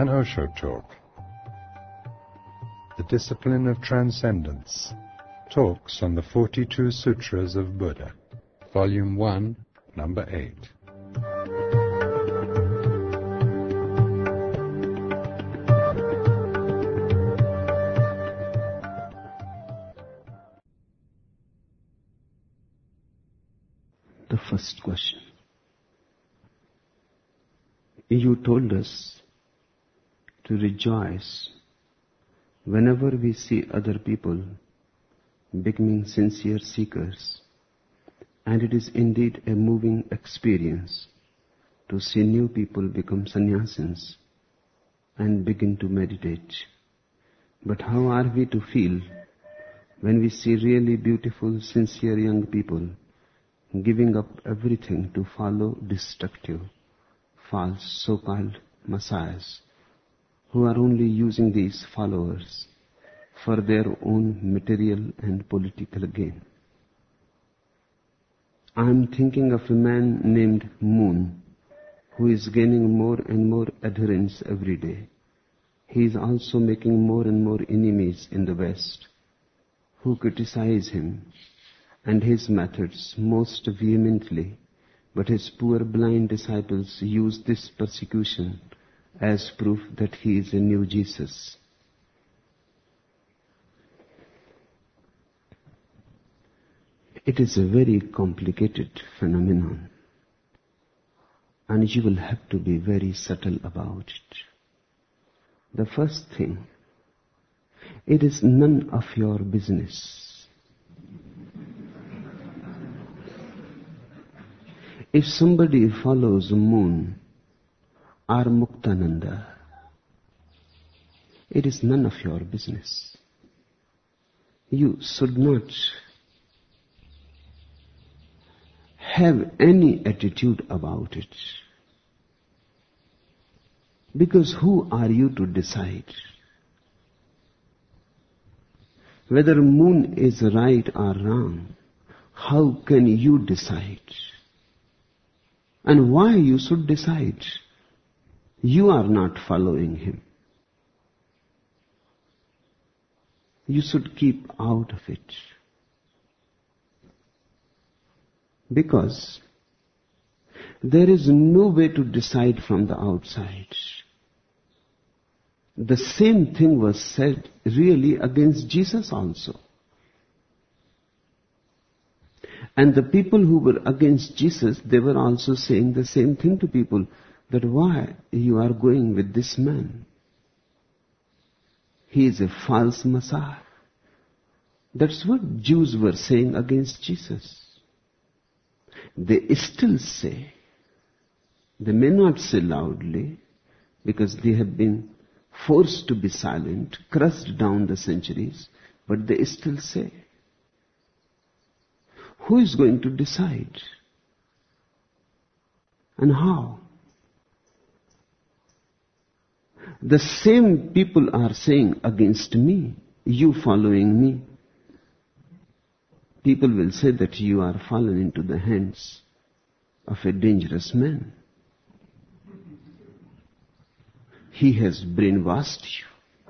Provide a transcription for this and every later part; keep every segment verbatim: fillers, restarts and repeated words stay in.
An Osho Talk. The Discipline of Transcendence. Talks on the forty-two Sutras of Buddha. Volume one, Number eight. The first question. You told us to rejoice whenever we see other people becoming sincere seekers, and it is indeed a moving experience to see new people become sannyasins and begin to meditate. But how are we to feel when we see really beautiful, sincere young people giving up everything to follow destructive, false, so-called messiahs, who are only using these followers for their own material and political gain? I am thinking of a man named Moon, who is gaining more and more adherents every day. He is also making more and more enemies in the West, who criticize him and his methods most vehemently, but his poor blind disciples use this persecution as proof that he is a new Jesus. It is a very complicated phenomenon, and you will have to be very subtle about it. The first thing, it is none of your business. If somebody follows Moon or Muktananda, it is none of your business. You should not have any attitude about it. Because who are you to decide whether Moon is right or wrong? How can you decide? And why you should decide? You are not following him. You should keep out of it. Because there is no way to decide from the outside. The same thing was said really against Jesus also. And the people who were against Jesus, they were also saying the same thing to people, that why you are going with this man? He is a false Messiah. That's what Jews were saying against Jesus. They still say, they may not say loudly, because they have been forced to be silent, crushed down the centuries, but they still say. Who is going to decide? And how? The same people are saying against me, you following me. People will say that you are fallen into the hands of a dangerous man. He has brainwashed you.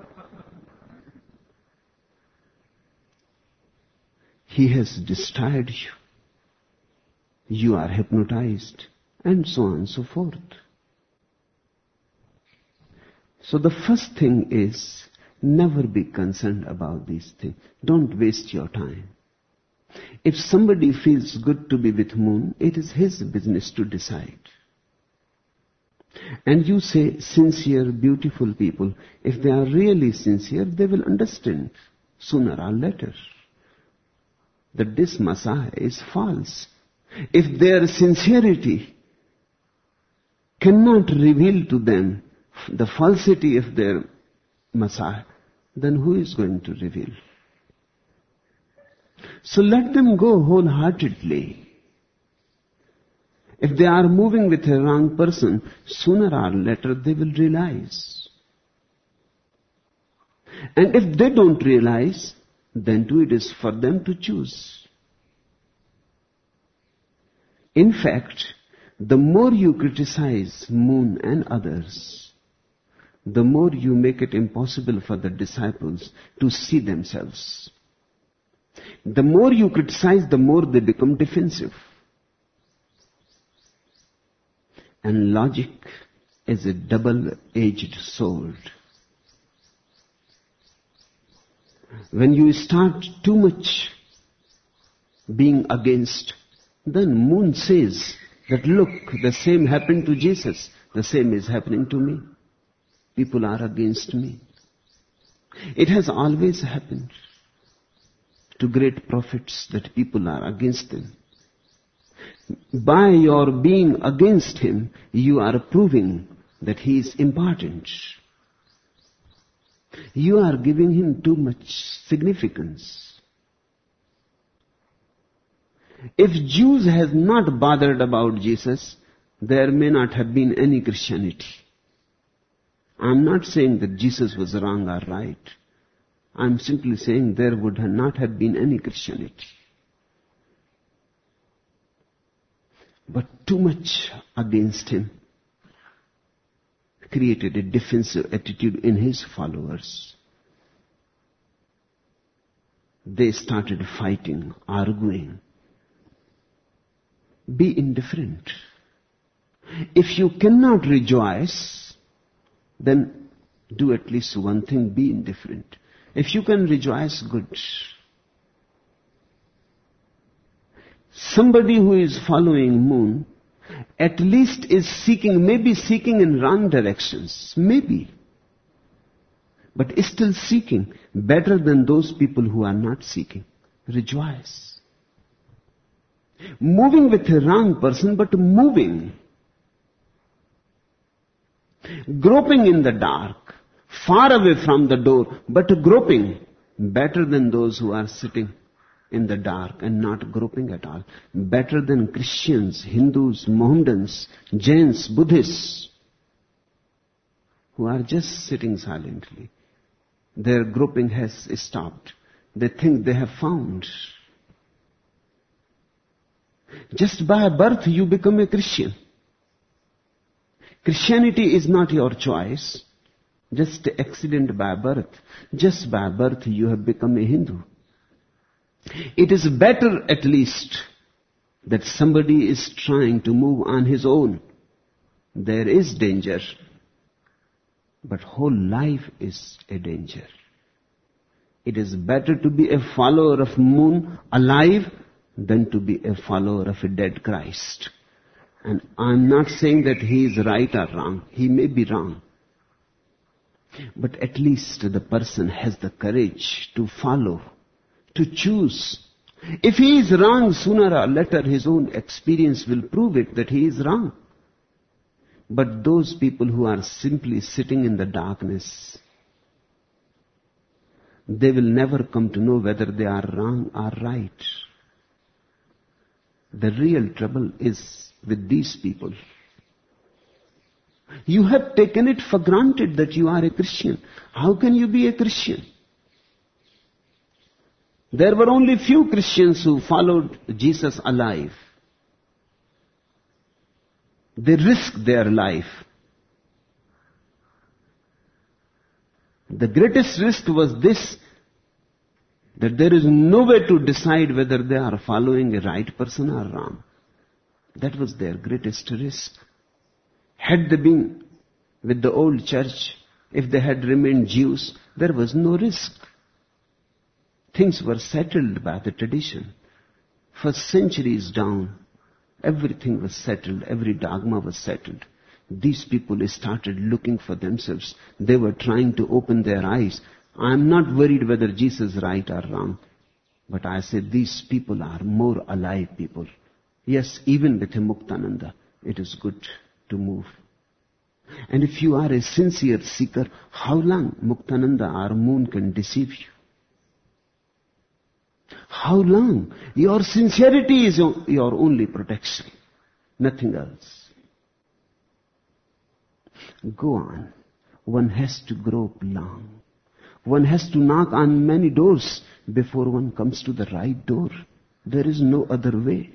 He has destroyed you. You are hypnotized, and so on and so forth. So the first thing is, never be concerned about these things. Don't waste your time. If somebody feels good to be with Moon, it is his business to decide. And you say sincere, beautiful people, if they are really sincere, they will understand sooner or later that this Messiah is false. If their sincerity cannot reveal to them the falsity of their Messiah, then who is going to reveal? So let them go wholeheartedly. If they are moving with a wrong person, sooner or later they will realize. And if they don't realize, then too it is for them to choose. In fact, the more you criticize Moon and others, the more you make it impossible for the disciples to see themselves. The more you criticize, the more they become defensive. And logic is a double-edged sword. When you start too much being against, then Moon says that, look, the same happened to Jesus. The same is happening to me. People are against me. It has always happened to great prophets that people are against them. By your being against him, you are proving that he is important. You are giving him too much significance. If Jews had not bothered about Jesus, there may not have been any Christianity. I'm not saying that Jesus was wrong or right. I'm simply saying there would not have been any Christianity. But too much against him created a defensive attitude in his followers. They started fighting, arguing. Be indifferent. If you cannot rejoice, then do at least one thing, be indifferent. If you can rejoice, good. Somebody who is following Moon at least is seeking, maybe seeking in wrong directions, maybe, but is still seeking, better than those people who are not seeking. Rejoice. Moving with a wrong person, but moving. Groping in the dark, far away from the door, but groping, better than those who are sitting in the dark and not groping at all. Better than Christians, Hindus, Mohammedans, Jains, Buddhists, who are just sitting silently. Their groping has stopped. They think they have found. Just by birth you become a Christian. Christianity is not your choice. Just accident by birth. Just by birth you have become a Hindu. It is better at least that somebody is trying to move on his own. There is danger, but whole life is a danger. It is better to be a follower of Moon alive than to be a follower of a dead Christ. And I'm not saying that he is right or wrong. He may be wrong. But at least the person has the courage to follow, to choose. If he is wrong, sooner or later his own experience will prove it that he is wrong. But those people who are simply sitting in the darkness, they will never come to know whether they are wrong or right. The real trouble is with these people. You have taken it for granted that you are a Christian. How can you be a Christian? There were only few Christians who followed Jesus alive. They risked their life. The greatest risk was this, that there is no way to decide whether they are following a right person or wrong. That was their greatest risk. Had they been with the old church, if they had remained Jews, there was no risk. Things were settled by the tradition. For centuries down, everything was settled, every dogma was settled. These people started looking for themselves. They were trying to open their eyes. I'm not worried whether Jesus is right or wrong, but I say these people are more alive people. Yes, even with a Muktananda, it is good to move. And if you are a sincere seeker, how long Muktananda or Moon can deceive you? How long? Your sincerity is your only protection, nothing else. Go on. One has to grope long. One has to knock on many doors before one comes to the right door. There is no other way.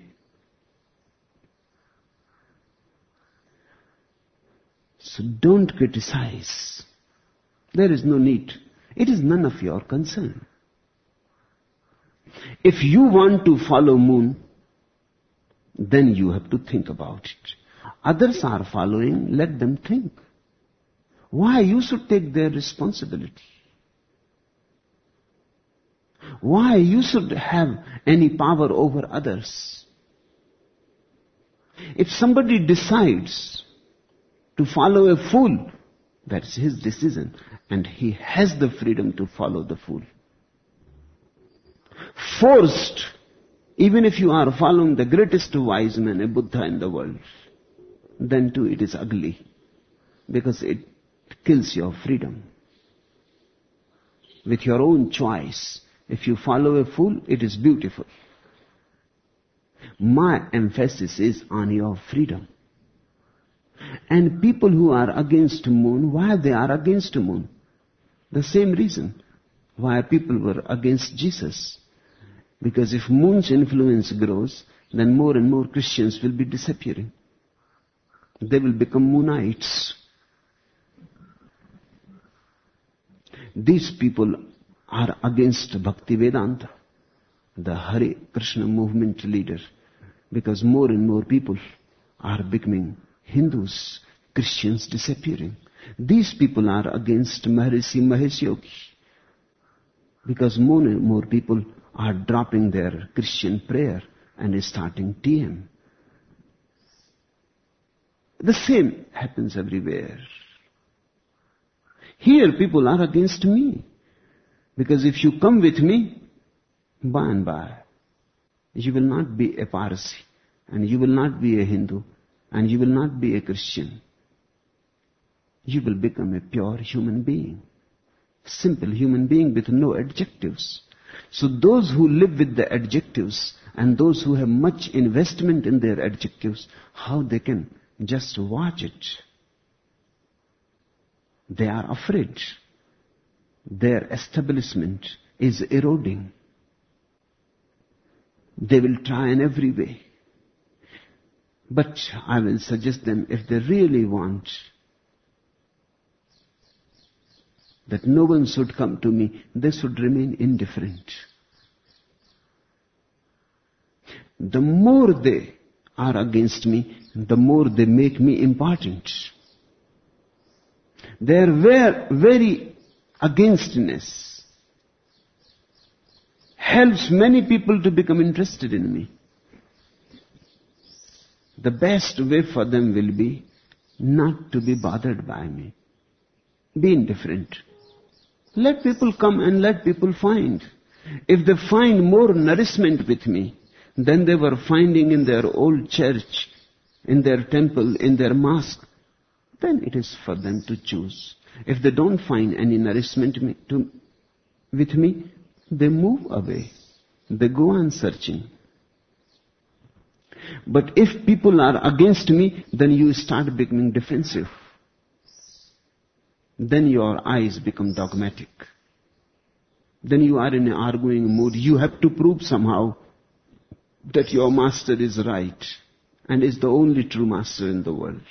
So don't criticize. There is no need. It is none of your concern. If you want to follow moon, then you have to think about it. Others are following, let them think. Why you should take their responsibility? Why you should have any power over others? If somebody decides to follow a fool, that's his decision, and he has the freedom to follow the fool. Forced, even if you are following the greatest wise man, a Buddha in the world, then too it is ugly, because it kills your freedom. With your own choice, if you follow a fool, it is beautiful. My emphasis is on your freedom. And people who are against moon, why they are against moon? The same reason why people were against Jesus. Because if moon's influence grows, then more and more Christians will be disappearing. They will become Moonites. These people are against Bhaktivedanta, the Hare Krishna movement leader, because more and more people are becoming Hindus, Christians disappearing. These people are against Maharishi Mahesh Yogi, because more and more people are dropping their Christian prayer and starting T M. The same happens everywhere. Here people are against me, because if you come with me, by and by, you will not be a Parsi, and you will not be a Hindu, and you will not be a Christian. You will become a pure human being. Simple human being with no adjectives. So those who live with the adjectives and those who have much investment in their adjectives, how they can just watch it? They are afraid. Their establishment is eroding. They will try in every way. But I will suggest them, if they really want that no one should come to me, they should remain indifferent. The more they are against me, the more they make me important. Their very againstness helps many people to become interested in me. The best way for them will be not to be bothered by me. Be indifferent. Let people come and let people find. If they find more nourishment with me than they were finding in their old church, in their temple, in their mosque, then it is for them to choose. If they don't find any nourishment to, with me, they move away. They go on searching. But if people are against me, then you start becoming defensive. Then your eyes become dogmatic. Then you are in an arguing mood. You have to prove somehow that your master is right and is the only true master in the world.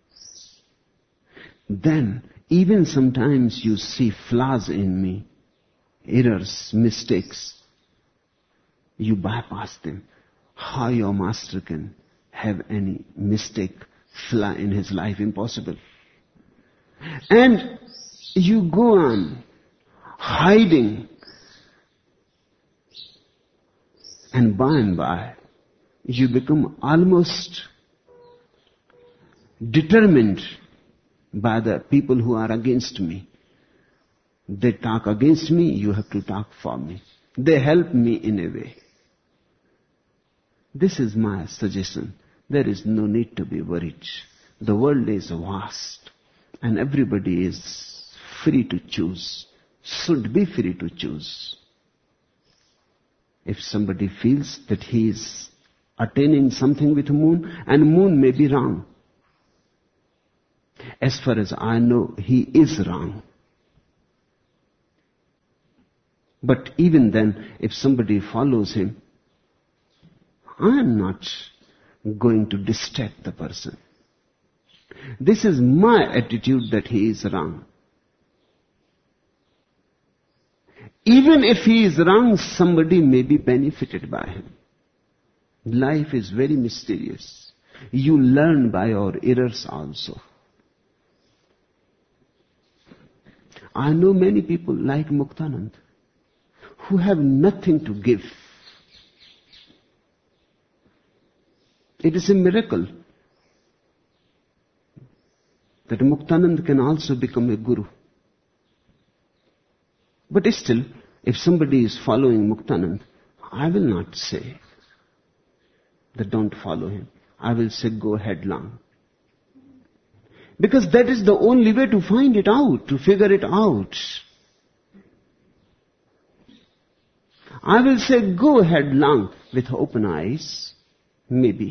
Then, even sometimes you see flaws in me, errors, mistakes. You bypass them. How your master can have any mistake, flaw in his life? Impossible. And you go on hiding, and by and by you become almost determined by the people who are against me. They talk against me, you have to talk for me. They help me in a way. This is my suggestion. There is no need to be worried. The world is vast, and everybody is free to choose, should be free to choose. If somebody feels that he is attaining something with moon, and moon may be wrong, as far as I know, he is wrong. But even then, if somebody follows him, I am not going to distract the person. This is my attitude that he is wrong. Even if he is wrong, somebody may be benefited by him. Life is very mysterious. You learn by your errors also. I know many people like Muktanand who have nothing to give. It is a miracle that Muktanand can also become a guru. But still, if somebody is following Muktanand, I will not say that don't follow him. I will say go headlong. Because that is the only way to find it out, to figure it out. I will say go headlong with open eyes, maybe.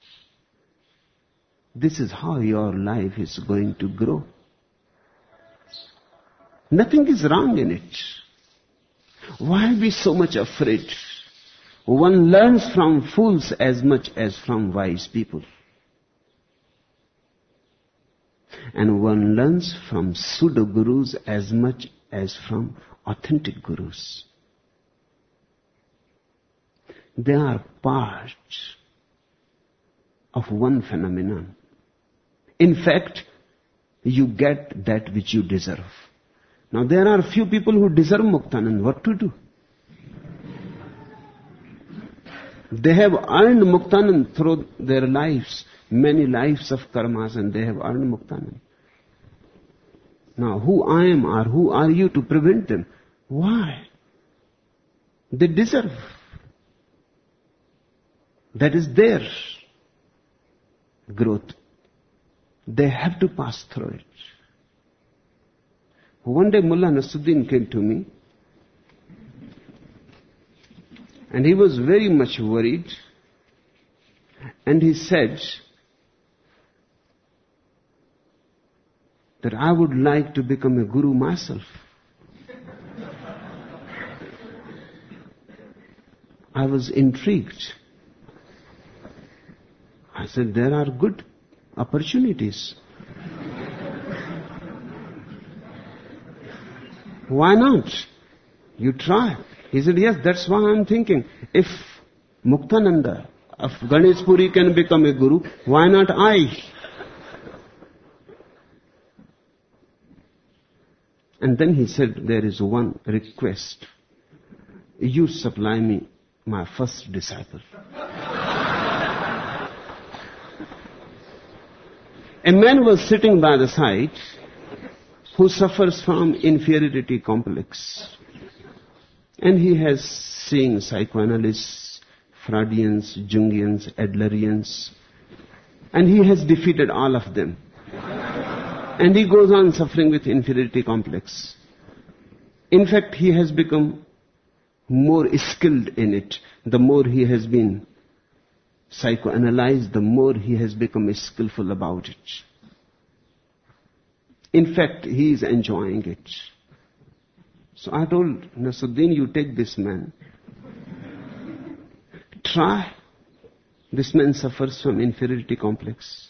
This is how your life is going to grow. Nothing is wrong in it. Why be so much afraid? One learns from fools as much as from wise people. And one learns from pseudo-gurus as much as from authentic gurus. They are part of one phenomenon. In fact, you get that which you deserve. Now there are few people who deserve Muktanand. What to do? They have earned Muktanand through their lives, many lives of karmas, and they have earned Muktanand. Now who I am or who are you to prevent them? Why? They deserve. That is their growth. They have to pass through it. One day Mullah Nasruddin came to me and he was very much worried, and he said that I would like to become a guru myself. I was intrigued. I said, there are good opportunities. Why not? You try. He said, yes, that's why I'm thinking. If Muktananda of Ganesh Puri can become a guru, why not I? And then he said, there is one request. You supply me my first disciple. A man was sitting by the side who suffers from inferiority complex. And he has seen psychoanalysts, Freudians, Jungians, Adlerians, and he has defeated all of them. And he goes on suffering with inferiority complex. In fact, he has become more skilled in it. The more he has been psychoanalyzed, the more he has become skillful about it. In fact, he is enjoying it. So I told Nasruddin, you take this man. Try. This man suffers from inferiority complex.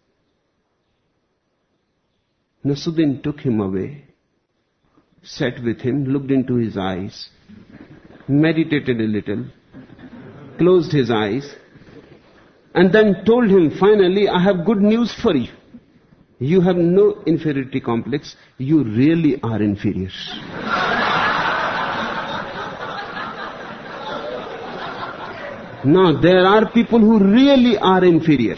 Nasruddin took him away, sat with him, looked into his eyes, meditated a little, closed his eyes, and then told him, finally, I have good news for you. You have no inferiority complex. You really are inferior. Now, there are people who really are inferior.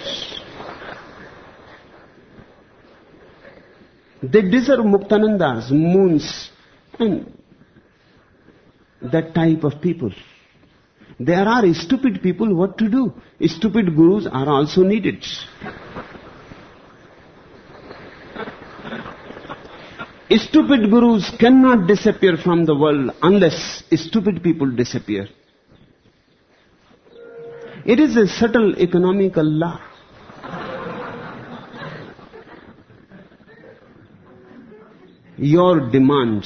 They deserve Muktanandas, moons, and that type of people. There are stupid people, what to do? Stupid gurus are also needed. Stupid gurus cannot disappear from the world unless stupid people disappear. It is a subtle economical law. Your demand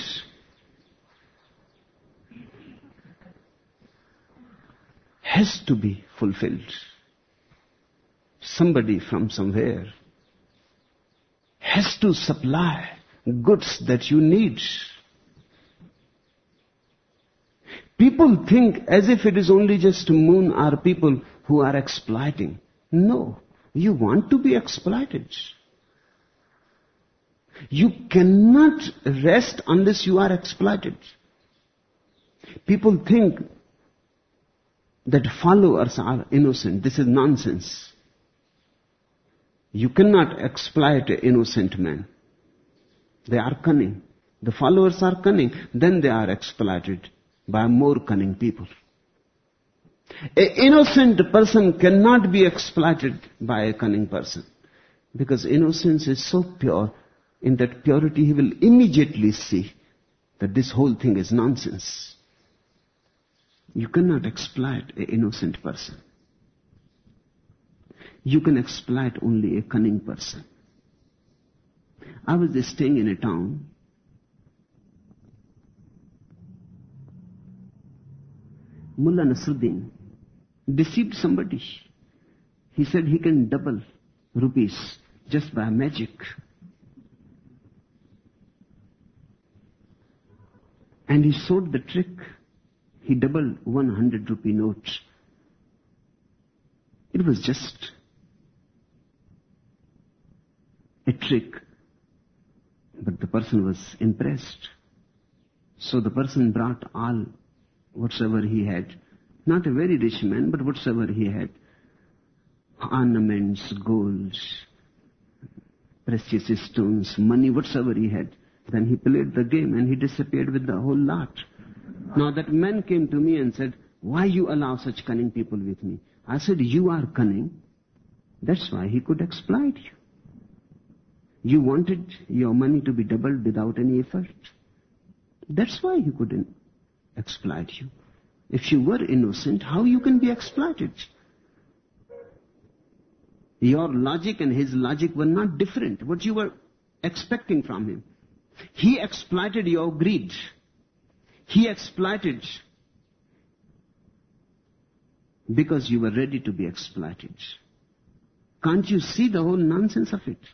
has to be fulfilled. Somebody from somewhere has to supply goods that you need. People think as if it is only just moon or people who are exploiting. No, you want to be exploited. You cannot rest unless you are exploited. People think that followers are innocent. This is nonsense. You cannot exploit an innocent man. They are cunning. The followers are cunning. Then they are exploited by more cunning people. An innocent person cannot be exploited by a cunning person. Because innocence is so pure. In that purity, he will immediately see that this whole thing is nonsense. You cannot exploit an innocent person. You can exploit only a cunning person. I was just staying in a town. Mullah Nasruddin deceived somebody. He said he can double rupees just by magic. And he showed the trick. He doubled one hundred rupee note. It was just a trick. But the person was impressed. So the person brought all whatsoever he had. Not a very rich man, but whatsoever he had. Ornaments, gold, precious stones, money, whatsoever he had. Then he played the game and he disappeared with the whole lot. Now that man came to me and said, why you allow such cunning people with me? I said, you are cunning. That's why he could exploit you. You wanted your money to be doubled without any effort. That's why he couldn't exploit you. If you were innocent, how you can be exploited? Your logic and his logic were not different. What you were expecting from him. He exploited your greed. He exploited because you were ready to be exploited. Can't you see the whole nonsense of it?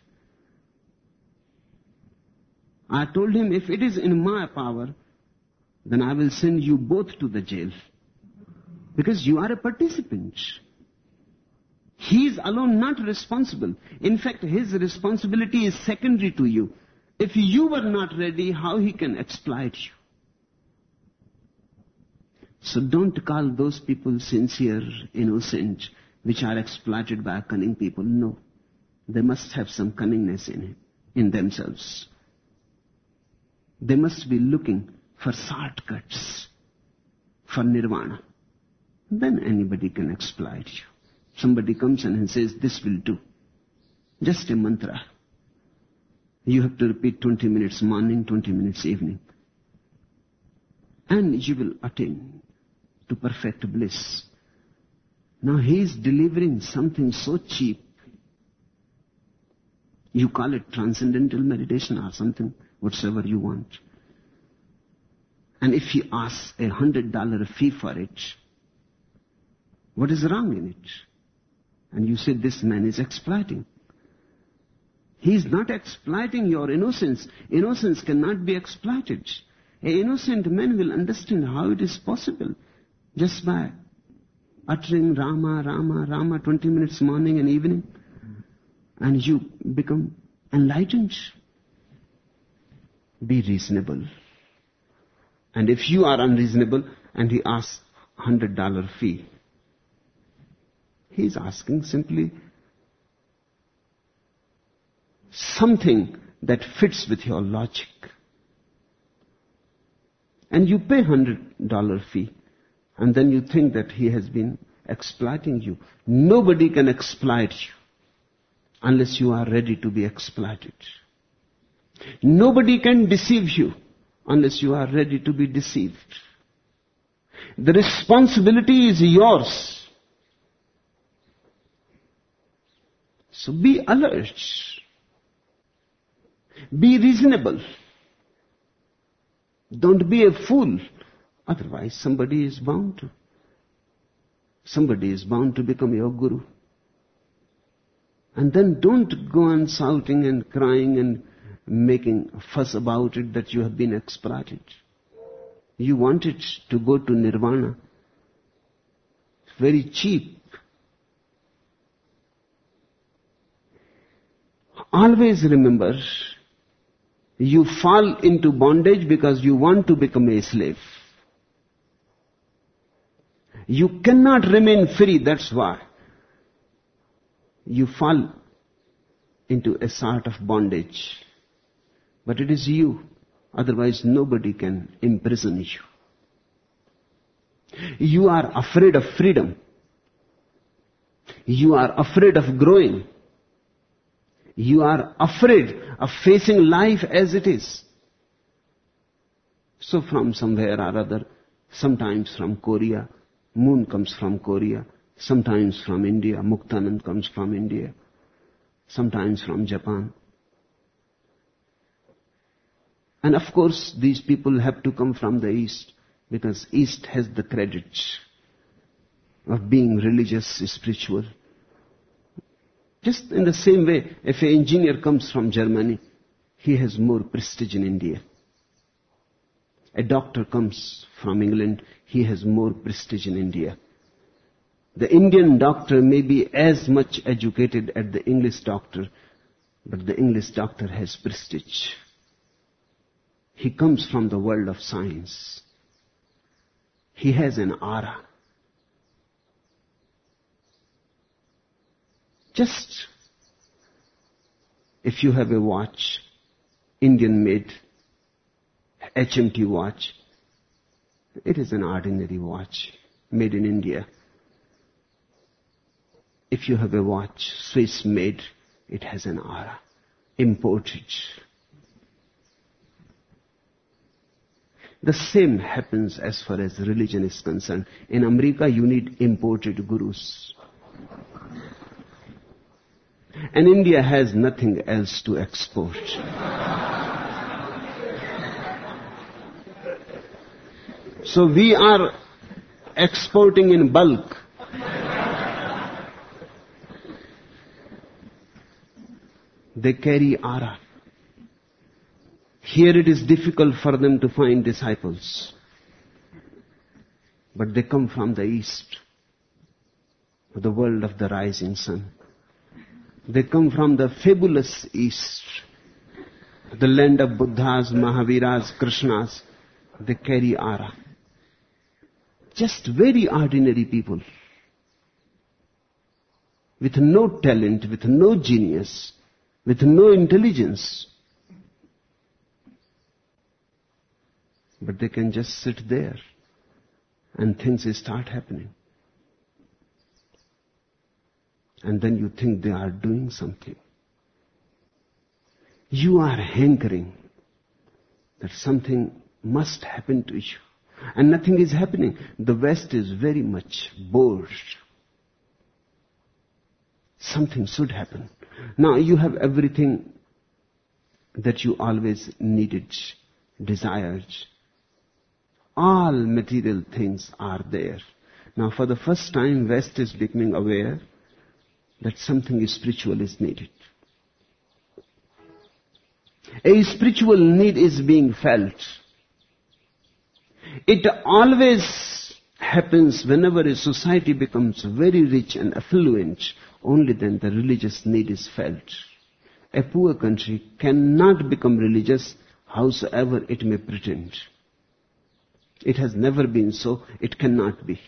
I told him, if it is in my power, then I will send you both to the jail. Because you are a participant. He is alone not responsible. In fact, his responsibility is secondary to you. If you were not ready, how he can exploit you? So don't call those people sincere, innocent, which are exploited by cunning people. No. They must have some cunningness in him, in themselves. They must be looking for shortcuts, for nirvana. Then anybody can exploit you. Somebody comes in and says, this will do. Just a mantra. You have to repeat twenty minutes morning, twenty minutes evening. And you will attain to perfect bliss. Now he is delivering something so cheap. You call it transcendental meditation or something, whatsoever you want. And if he asks a hundred dollar fee for it, what is wrong in it? And you say this man is exploiting. He is not exploiting your innocence. Innocence cannot be exploited. An innocent man will understand how it is possible just by uttering Rama, Rama, Rama twenty minutes morning and evening, and you become enlightened. Be reasonable. And if you are unreasonable and he asks one hundred dollar fee, he is asking simply something that fits with your logic. And you pay one hundred dollar fee, and then you think that he has been exploiting you. Nobody can exploit you unless you are ready to be exploited. Nobody can deceive you unless you are ready to be deceived. The responsibility is yours. So be alert. Be reasonable. Don't be a fool. Otherwise somebody is bound to. Somebody is bound to become your guru. And then don't go on shouting and crying and making a fuss about it that you have been exploited. You wanted to go to nirvana. Very cheap. Always remember, you fall into bondage because you want to become a slave. You cannot remain free, that's why. You fall into a sort of bondage. But it is you. Otherwise nobody can imprison you. You are afraid of freedom. You are afraid of growing. You are afraid of facing life as it is. So from somewhere or other, sometimes from Korea, Moon comes from Korea, sometimes from India, Muktanand comes from India, sometimes from Japan. And of course, these people have to come from the East, because East has the credit of being religious, spiritual. Just in the same way, if an engineer comes from Germany, he has more prestige in India. A doctor comes from England, he has more prestige in India. The Indian doctor may be as much educated as the English doctor, but the English doctor has prestige. He comes from the world of science. He has an aura. Just if you have a watch, Indian made H M T watch, it is an ordinary watch made in India. If you have a watch Swiss made, it has an aura, imported. The same happens as far as religion is concerned. In America, you need imported gurus. And India has nothing else to export. So we are exporting in bulk. They carry aura. Here it is difficult for them to find disciples. But they come from the East, the world of the rising sun. They come from the fabulous East, the land of Buddhas, Mahaviras, Krishnas. They carry aura. Just very ordinary people, with no talent, with no genius, with no intelligence. But they can just sit there and things start happening. And then you think they are doing something. You are hankering that something must happen to you. And nothing is happening. The West is very much bored. Something should happen. Now you have everything that you always needed, desired. All material things are there. Now for the first time, West is becoming aware that something spiritual is needed. A spiritual need is being felt. It always happens whenever a society becomes very rich and affluent, only then the religious need is felt. A poor country cannot become religious, howsoever it may pretend. It has never been so, it cannot be.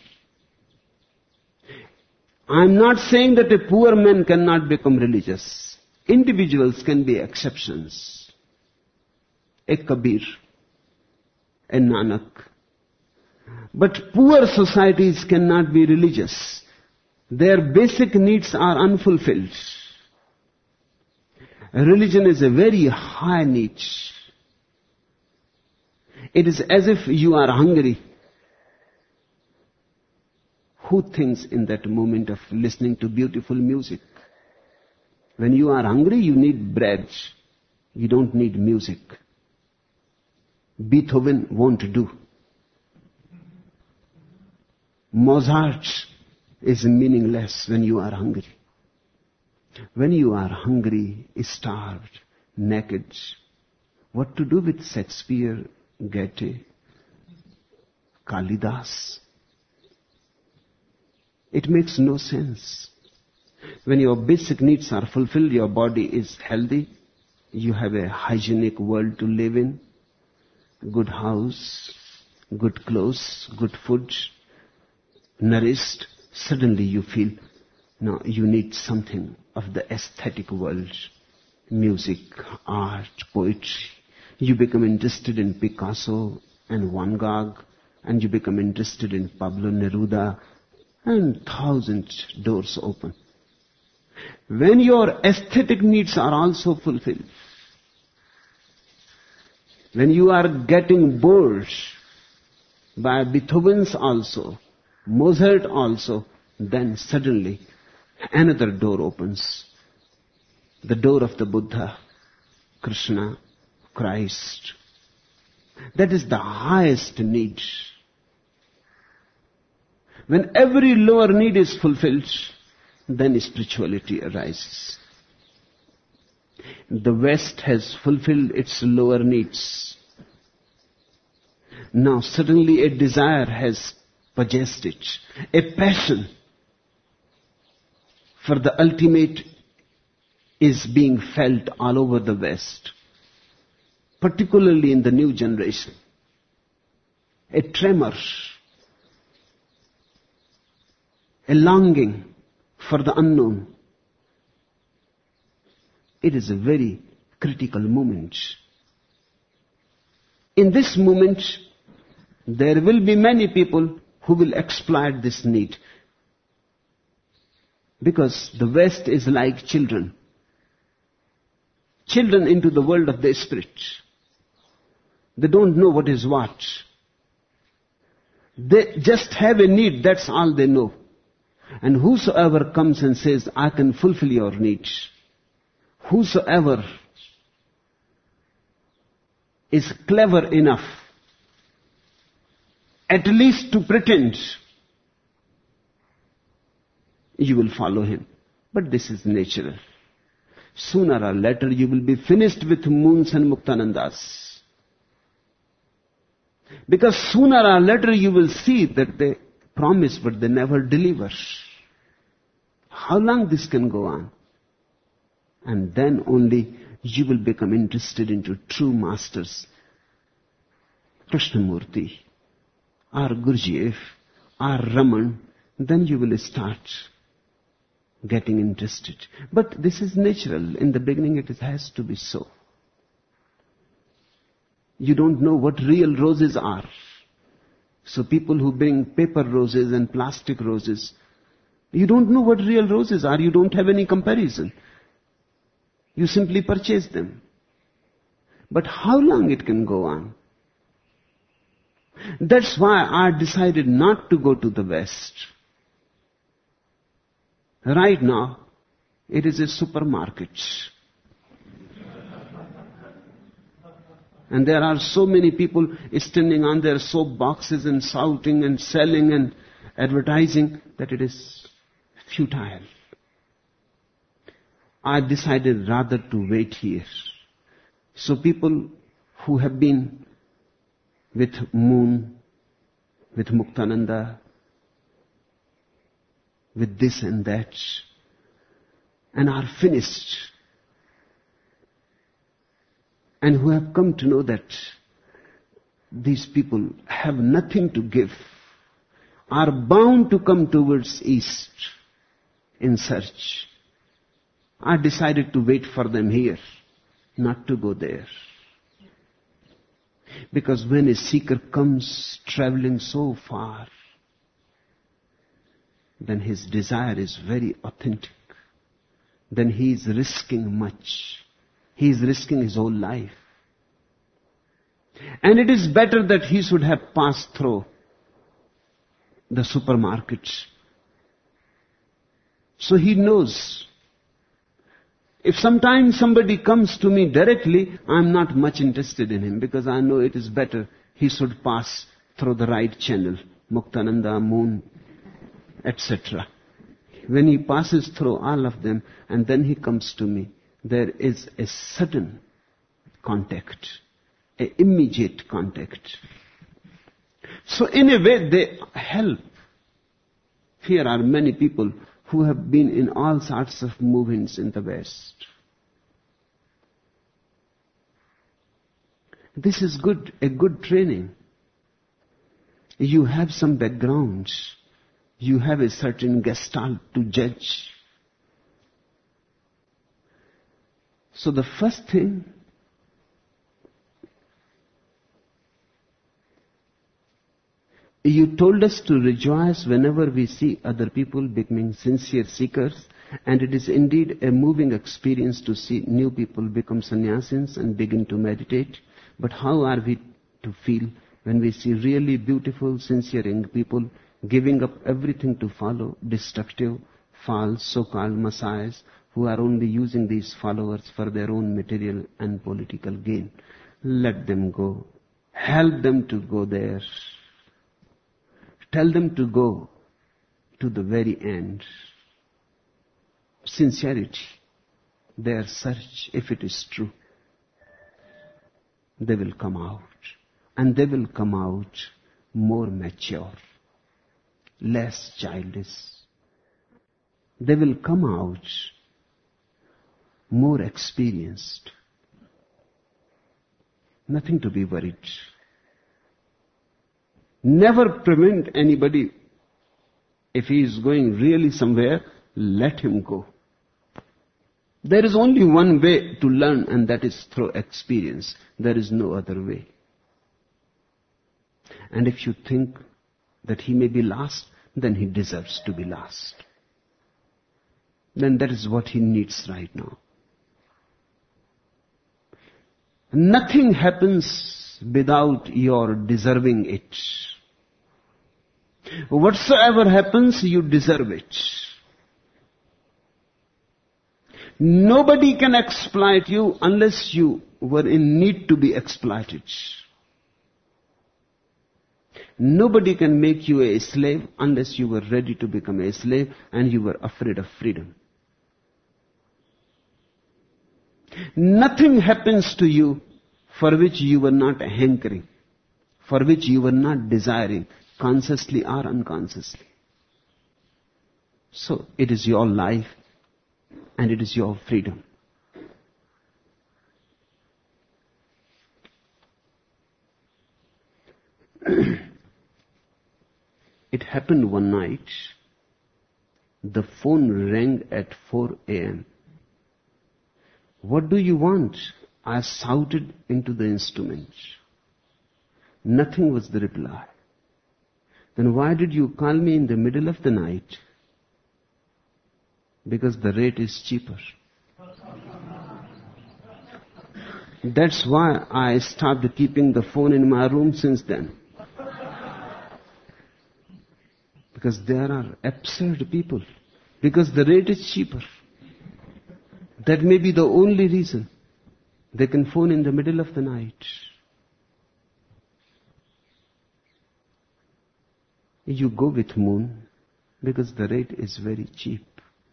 I'm not saying that a poor man cannot become religious. Individuals can be exceptions. A Kabir, a Nanak. But poor societies cannot be religious. Their basic needs are unfulfilled. Religion is a very high need. It is as if you are hungry. Who thinks in that moment of listening to beautiful music? When you are hungry, you need bread. You don't need music. Beethoven won't do. Mozart is meaningless when you are hungry. When you are hungry, starved, naked, what to do with Shakespeare, Goethe? Kalidas. It makes no sense. When your basic needs are fulfilled, your body is healthy, you have a hygienic world to live in, good house, good clothes, good food, nourished, suddenly you feel, now you need something of the aesthetic world. Music, art, poetry. You become interested in Picasso and Van Gogh, and you become interested in Pablo Neruda, and thousand doors open. When your aesthetic needs are also fulfilled, when you are getting bored by Beethoven's also, Mozart also, then suddenly another door opens. The door of the Buddha, Krishna, Christ. That is the highest need. When every lower need is fulfilled, then spirituality arises. The West has fulfilled its lower needs. Now suddenly a desire has possessed it. A passion for the ultimate is being felt all over the West, particularly in the new generation. A tremor, a longing for the unknown. It is a very critical moment. In this moment, there will be many people who will exploit this need. Because the West is like children. Children into the world of the spirit. They don't know what is what. They just have a need, that's all they know. And whosoever comes and says, I can fulfill your needs, whosoever is clever enough, at least to pretend, you will follow him. But this is natural. Sooner or later you will be finished with moons and Muktanandas. Because sooner or later you will see that they promise but they never deliver. How long this can go on? And then only you will become interested into true masters. Krishnamurti, or Gurdjieff, or Raman. Then you will start getting interested. But this is natural. In the beginning it has to be so. You don't know what real roses are. So people who bring paper roses and plastic roses, you don't know what real roses are. You don't have any comparison. You simply purchase them. But how long it can go on? That's why I decided not to go to the West. Right now, it is a supermarket. And there are so many people standing on their soap boxes and shouting and selling and advertising that it is futile. I decided rather to wait here. So people who have been with Moon, with Muktananda, with this and that, and are finished, and who have come to know that these people have nothing to give, are bound to come towards East in search. I decided to wait for them here, not to go there. Because when a seeker comes traveling so far, then his desire is very authentic. Then he is risking much. He is risking his whole life. And it is better that he should have passed through the supermarkets. So he knows. If sometimes somebody comes to me directly, I'm not much interested in him because I know it is better he should pass through the right channel. Muktananda, Moon, et cetera. When he passes through all of them and then he comes to me, there is a sudden contact, an immediate contact. So in a way they help. Here are many people who have been in all sorts of movements in the West. This is good, a good training. You have some background. You have a certain gestalt to judge. So the first thing, you told us to rejoice whenever we see other people becoming sincere seekers, and it is indeed a moving experience to see new people become sannyasins and begin to meditate. But how are we to feel when we see really beautiful, sincere young people giving up everything to follow destructive, false, so-called messiahs who are only using these followers for their own material and political gain? Let them go. Help them to go there. Tell them to go to the very end. Sincerity, their search, if it is true, they will come out. And they will come out more mature, less childish. They will come out more experienced. Nothing to be worried. Never prevent anybody. If he is going really somewhere, let him go. There is only one way to learn, and that is through experience. There is no other way. And if you think that he may be lost, then he deserves to be lost. Then that is what he needs right now. Nothing happens without your deserving it. Whatsoever happens, you deserve it. Nobody can exploit you unless you were in need to be exploited. Nobody can make you a slave unless you were ready to become a slave and you were afraid of freedom. Nothing happens to you for which you were not hankering, for which you were not desiring, consciously or unconsciously. So it is your life and it is your freedom. It happened one night. The phone rang at four a.m. What do you want? I shouted into the instrument. Nothing was the reply. Then why did you call me in the middle of the night? Because the rate is cheaper. That's why I stopped keeping the phone in my room since then. Because there are absurd people. Because the rate is cheaper. That may be the only reason they can phone in the middle of the night. You go with moon because the rate is very cheap.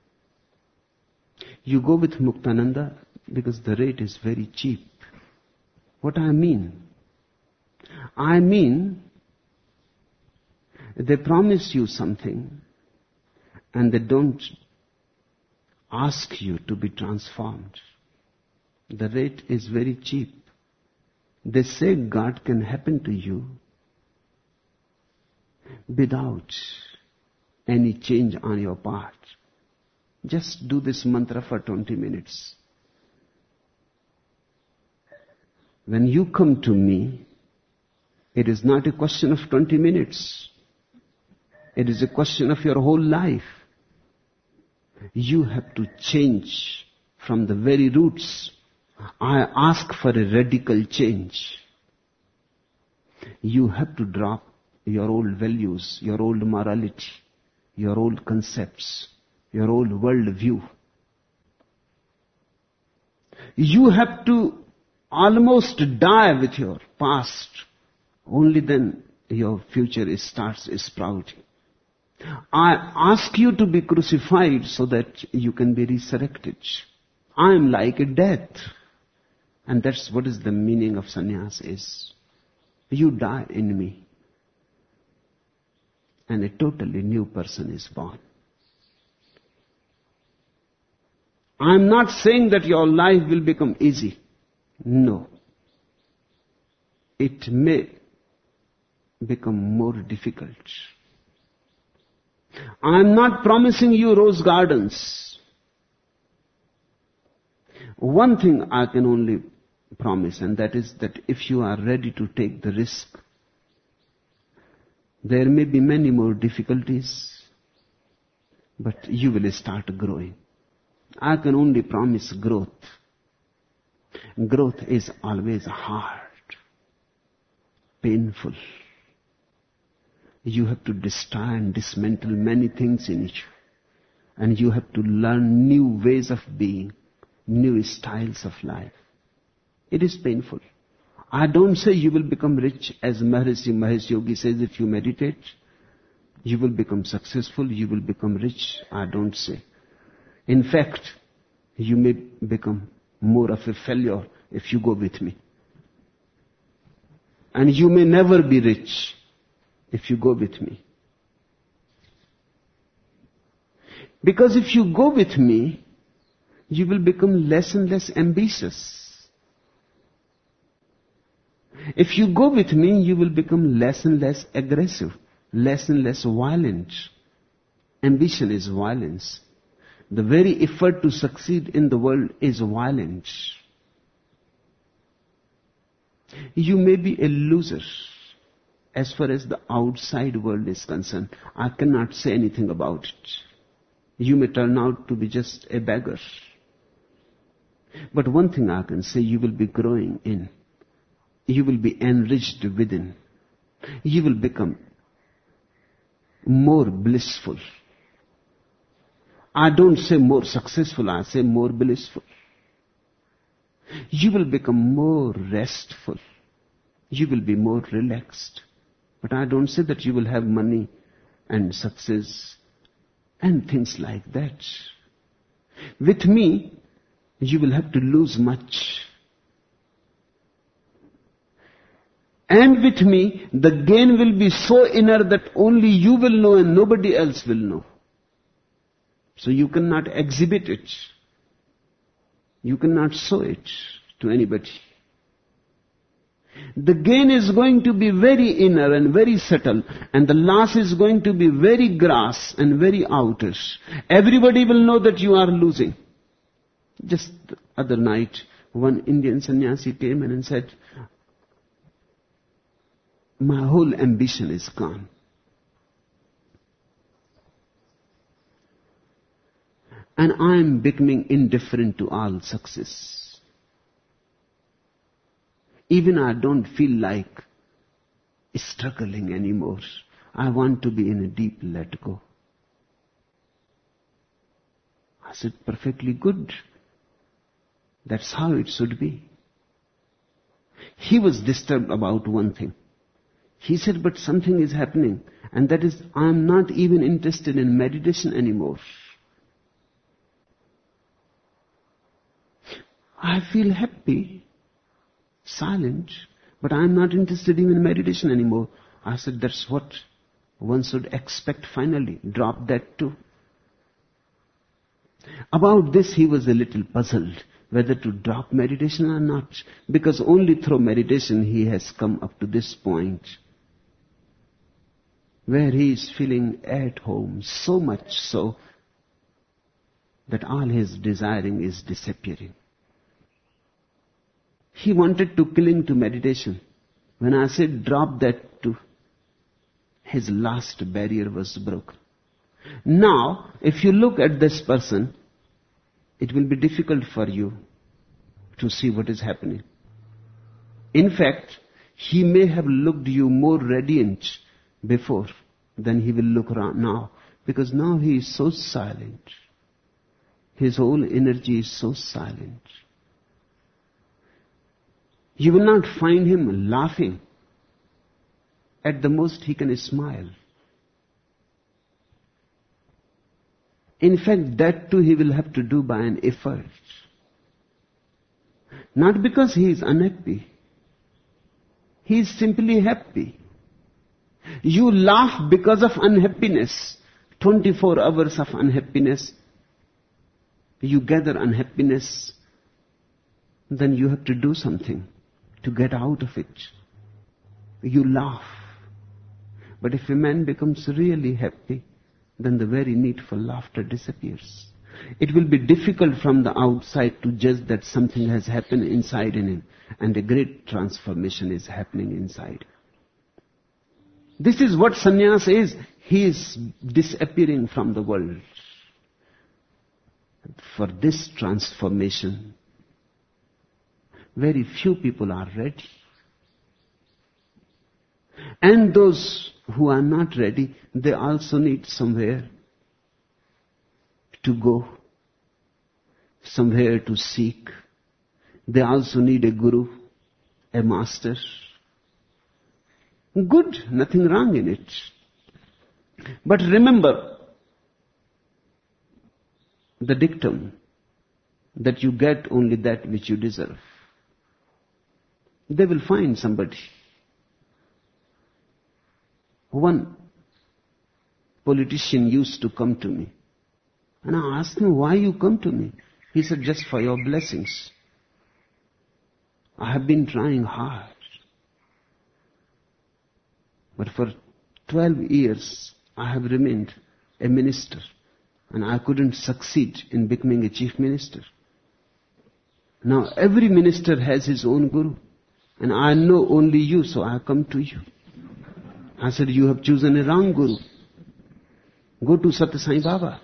You go with Muktananda because the rate is very cheap. What I mean? I mean, they promise you something and they don't ask you to be transformed. The rate is very cheap. They say God can happen to you without any change on your part. Just do this mantra for twenty minutes. When you come to me, it is not a question of twenty minutes. It is a question of your whole life. You have to change from the very roots. I ask for a radical change. You have to drop your old values, your old morality, your old concepts, your old world view. You have to almost die with your past. Only then your future starts sprouting. I ask you to be crucified so that you can be resurrected. I am like a death. And that's what is the meaning of sannyas is. You die in me. and a totally new person is born. I'm not saying that your life will become easy. No. It may become more difficult. I'm not promising you rose gardens. One thing I can only promise, and that is that if you are ready to take the risk, there may be many more difficulties, but you will start growing. I can only promise growth. Growth is always hard, painful. You have to destroy and dismantle many things in you. And you have to learn new ways of being, new styles of life. It is painful. I don't say you will become rich, as Maharishi Mahesh Yogi says, if you meditate. You will become successful, you will become rich. I don't say. In fact, you may become more of a failure if you go with me. And you may never be rich if you go with me. Because if you go with me, you will become less and less ambitious. If you go with me, you will become less and less aggressive, less and less violent. Ambition is violence. The very effort to succeed in the world is violence. You may be a loser as far as the outside world is concerned. I cannot say anything about it. You may turn out to be just a beggar. But one thing I can say, you will be growing in. You will be enriched within. You will become more blissful. I don't say more successful, I say more blissful. You will become more restful. You will be more relaxed. But I don't say that you will have money and success and things like that. With me, you will have to lose much. And with me, the gain will be so inner that only you will know and nobody else will know. So you cannot exhibit it. You cannot show it to anybody. The gain is going to be very inner and very subtle, and the loss is going to be very gross and very outer. Everybody will know that you are losing. Just the other night, one Indian sannyasi came in and said, my whole ambition is gone. And I am becoming indifferent to all success. Even I don't feel like struggling anymore. I want to be in a deep let go. I said, perfectly good. That's how it should be. He was disturbed about one thing. He said, but something is happening, and that is, I am not even interested in meditation anymore. I feel happy, silent, but I am not interested even in meditation anymore. I said, that's what one should expect finally. Drop that too. About this he was a little puzzled, whether to drop meditation or not, because only through meditation he has come up to this point, where he is feeling at home, so much so that all his desiring is disappearing. He wanted to cling to meditation. When I said drop that too, his last barrier was broken. Now, if you look at this person, it will be difficult for you to see what is happening. In fact, he may have looked you more radiant before than he will look now, because now he is so silent. His whole energy is so silent. You will not find him laughing. At the most, he can smile. In fact, that too he will have to do by an effort. Not because he is unhappy. He is simply happy. You laugh because of unhappiness. twenty-four hours of unhappiness. You gather unhappiness. Then you have to do something to get out of it. You laugh. But if a man becomes really happy, then the very need for laughter disappears. It will be difficult from the outside to judge that something has happened inside in him, and a great transformation is happening inside. This is what sannyas is. He is disappearing from the world. For this transformation, very few people are ready. And those who are not ready, they also need somewhere to go, somewhere to seek. They also need a guru, a master. Good, nothing wrong in it. But remember the dictum that you get only that which you deserve. They will find somebody. One politician used to come to me, and I asked him, why you come to me? He said, just for your blessings. I have been trying hard. But for twelve years, I have remained a minister, and I couldn't succeed in becoming a chief minister. Now every minister has his own guru, and I know only you, so I come to you. I said, you have chosen a wrong guru. Go to Satya Sai Baba.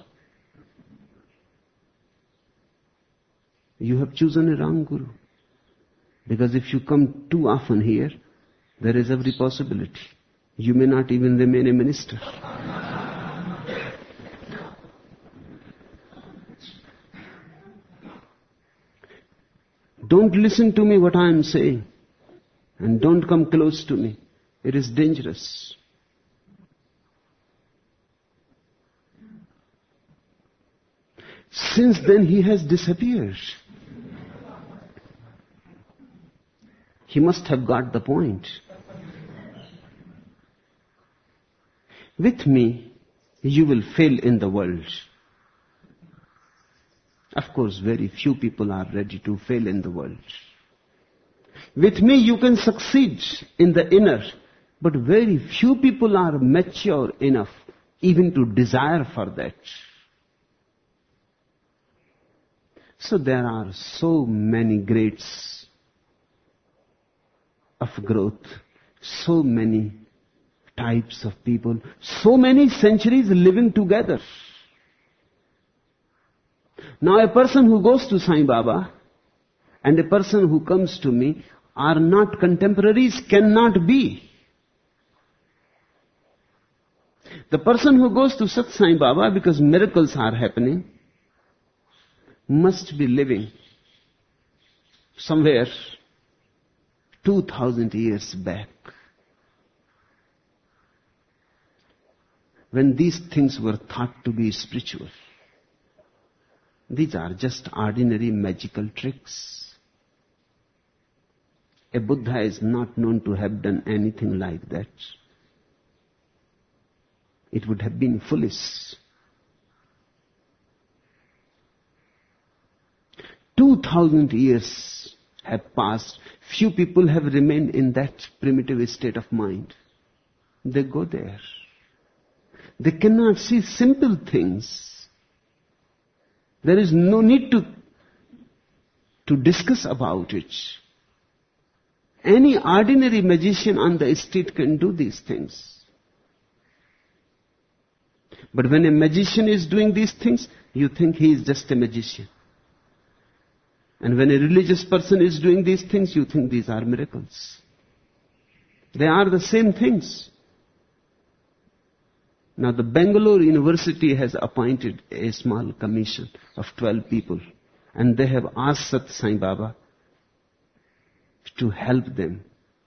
You have chosen a wrong guru. Because if you come too often here, there is every possibility. You may not even remain a minister. Don't listen to me what I am saying. And don't come close to me. It is dangerous. Since then he has disappeared. He must have got the point. With me, you will fail in the world. Of course, very few people are ready to fail in the world. With me, you can succeed in the inner, but very few people are mature enough even to desire for that. So there are so many grades of growth, so many types of people, so many centuries living together. Now a person who goes to Sai Baba and a person who comes to me are not contemporaries, cannot be. The person who goes to Sat Sai Baba because miracles are happening must be living somewhere two thousand years back, when these things were thought to be spiritual. These are just ordinary magical tricks. A Buddha is not known to have done anything like that. It would have been foolish. Two thousand years have passed. Few people have remained in that primitive state of mind. They go there. They cannot see simple things. There is no need to, to discuss about it. Any ordinary magician on the street can do these things. But when a magician is doing these things, you think he is just a magician. And when a religious person is doing these things, you think these are miracles. They are the same things. Now the Bangalore University has appointed a small commission of twelve people, and they have asked Sat Sai Baba to help them.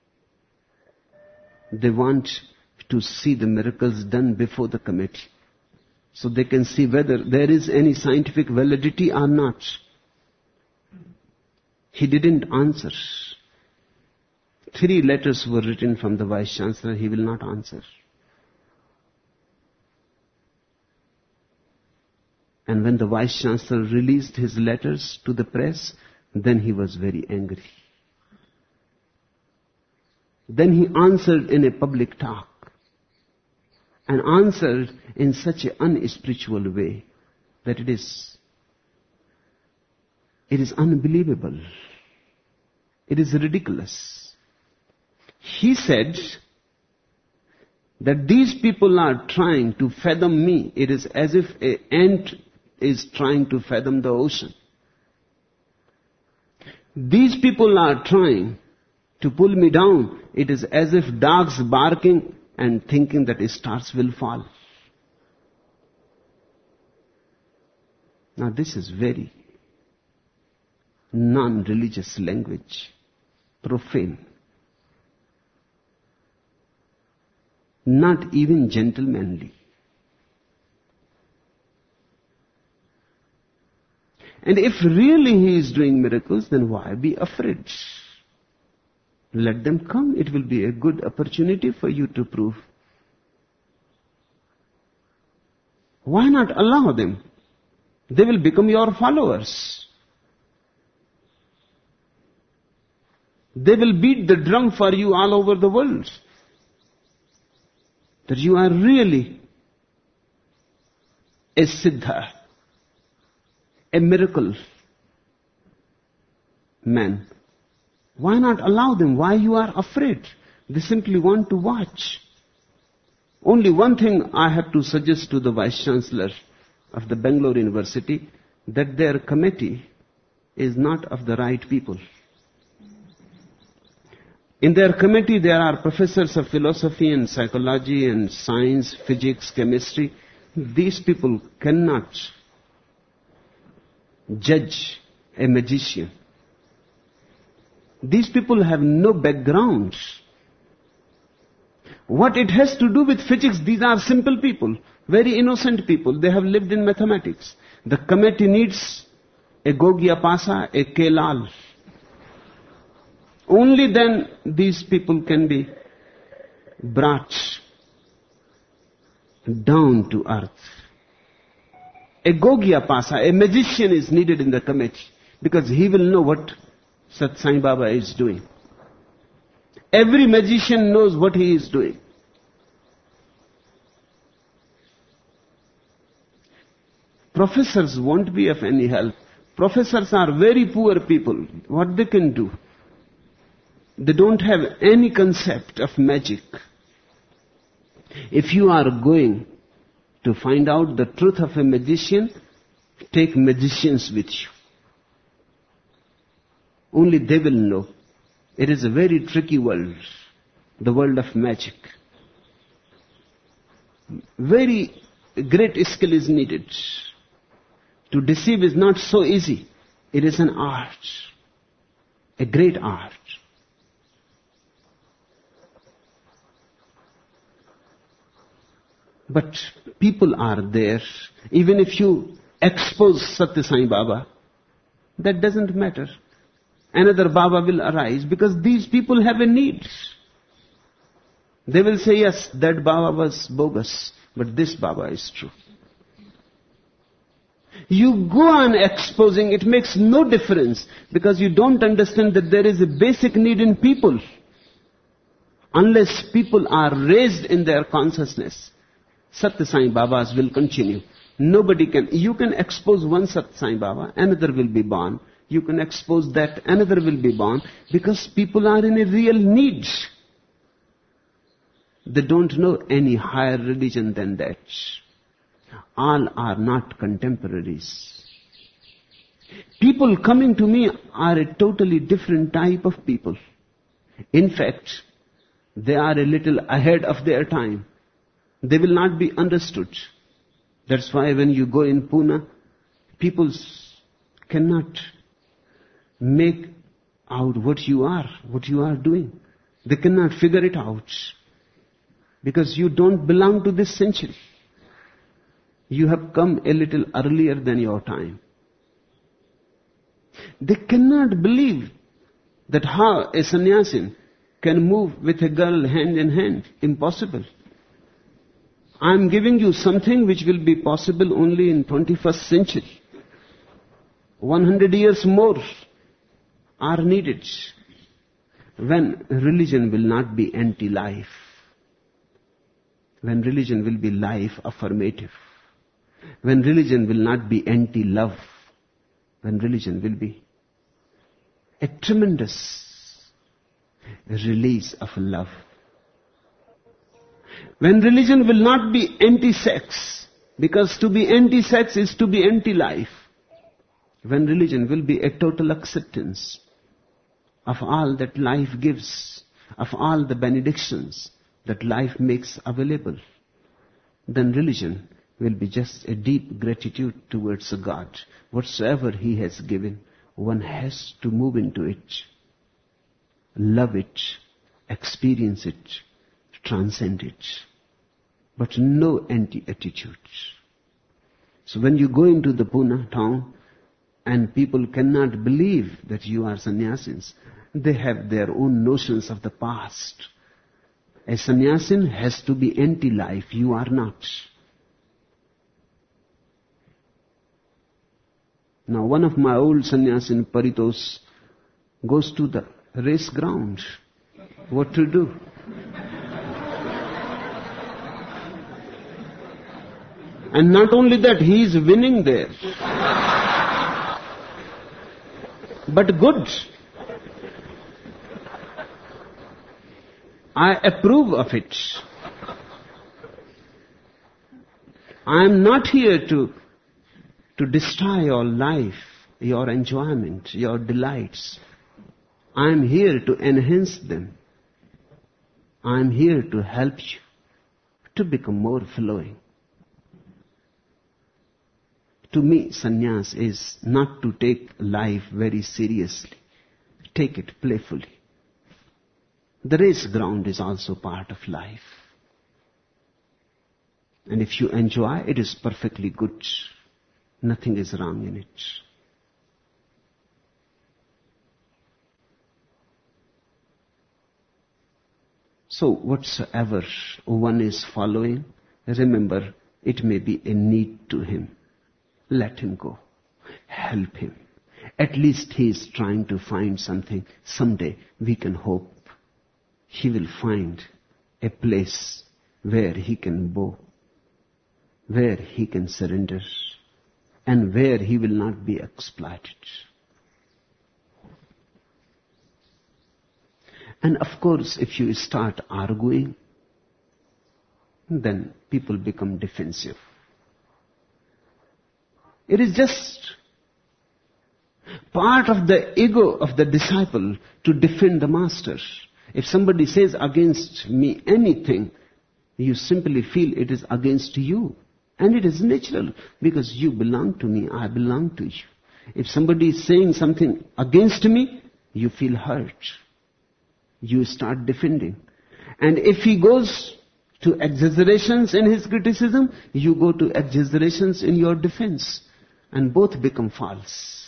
They want to see the miracles done before the committee, so they can see whether there is any scientific validity or not. He didn't answer. Three letters were written from the Vice Chancellor. He will not answer. And when the Vice Chancellor released his letters to the press, then he was very angry. Then he answered in a public talk, and answered in such an unspiritual way that it is, it is unbelievable. It is ridiculous. He said that these people are trying to fathom me. It is as if an ant is trying to fathom the ocean. These people are trying to pull me down. It is as if dogs barking and thinking that stars will fall. Now this is very non-religious language, profane, not even gentlemanly. And if really he is doing miracles, then why be afraid? Let them come. It will be a good opportunity for you to prove. Why not allow them? They will become your followers. They will beat the drum for you all over the world, that you are really a siddha, a miracle man. Why not allow them? Why you are afraid? They simply want to watch. Only one thing I have to suggest to the Vice Chancellor of the Bangalore University, that their committee is not of the right people. In their committee there are professors of philosophy and psychology and science, physics, chemistry. These people cannot judge a magician. These people have no background. What it has to do with physics, these are simple people, very innocent people. They have lived in mathematics. The committee needs a Gogyapasa, a Kelal. Only then these people can be brought down to earth. A Gogyapasa, a magician is needed in the committee, because he will know what Sat Sai Baba is doing. Every magician knows what he is doing. Professors won't be of any help. Professors are very poor people. What they can do? They don't have any concept of magic. If you are going to find out the truth of a magician, take magicians with you. Only they will know. It is a very tricky world, the world of magic. Very great skill is needed. To deceive is not so easy. It is an art, a great art. But people are there. Even if you expose Satya Sai Baba, that doesn't matter. Another Baba will arise, because these people have a need. They will say, yes, that Baba was bogus, but this Baba is true. You go on exposing, it makes no difference, because you don't understand that there is a basic need in people. Unless people are raised in their consciousness, Satya Sai Babas will continue. Nobody can, you can expose one Satya Sai Baba, another will be born. You can expose that, another will be born, because people are in a real need. They don't know any higher religion than that. All are not contemporaries. People coming to me are a totally different type of people. In fact, they are a little ahead of their time. They will not be understood. That's why when you go in Pune, people cannot make out what you are, what you are doing. They cannot figure it out. Because you don't belong to this century. You have come a little earlier than your time. They cannot believe that how a sannyasin can move with a girl hand in hand. Impossible. I am giving you something which will be possible only in twenty-first century. one hundred years more are needed when religion will not be anti-life, when religion will be life affirmative, when religion will not be anti-love, when religion will be a tremendous release of love. When religion will not be anti-sex, because to be anti-sex is to be anti-life. When religion will be a total acceptance of all that life gives, of all the benedictions that life makes available, then religion will be just a deep gratitude towards a God. Whatsoever He has given, one has to move into it, love it, experience it, transcend it. But no anti-attitude. So when you go into the Pune town and people cannot believe that you are sannyasis, they have their own notions of the past. A sannyasin has to be anti-life. You are not. Now one of my old sannyasin, Paritos, goes to the race ground. What to do? And not only that, he is winning there. But good. I approve of it. I am not here to, to destroy your life, your enjoyment, your delights. I am here to enhance them. I am here to help you to become more flowing. To me, sannyas is not to take life very seriously. Take it playfully. The race ground is also part of life. And if you enjoy, it is perfectly good. Nothing is wrong in it. So whatsoever one is following, remember, it may be a need to him. Let him go. Help him. At least he is trying to find something. Someday we can hope he will find a place where he can bow, where he can surrender, and where he will not be exploited. And of course, if you start arguing, then people become defensive. It is just part of the ego of the disciple to defend the master. If somebody says against me anything, you simply feel it is against you. And it is natural, because you belong to me, I belong to you. If somebody is saying something against me, you feel hurt. You start defending. And if he goes to exaggerations in his criticism, you go to exaggerations in your defense. And both become false.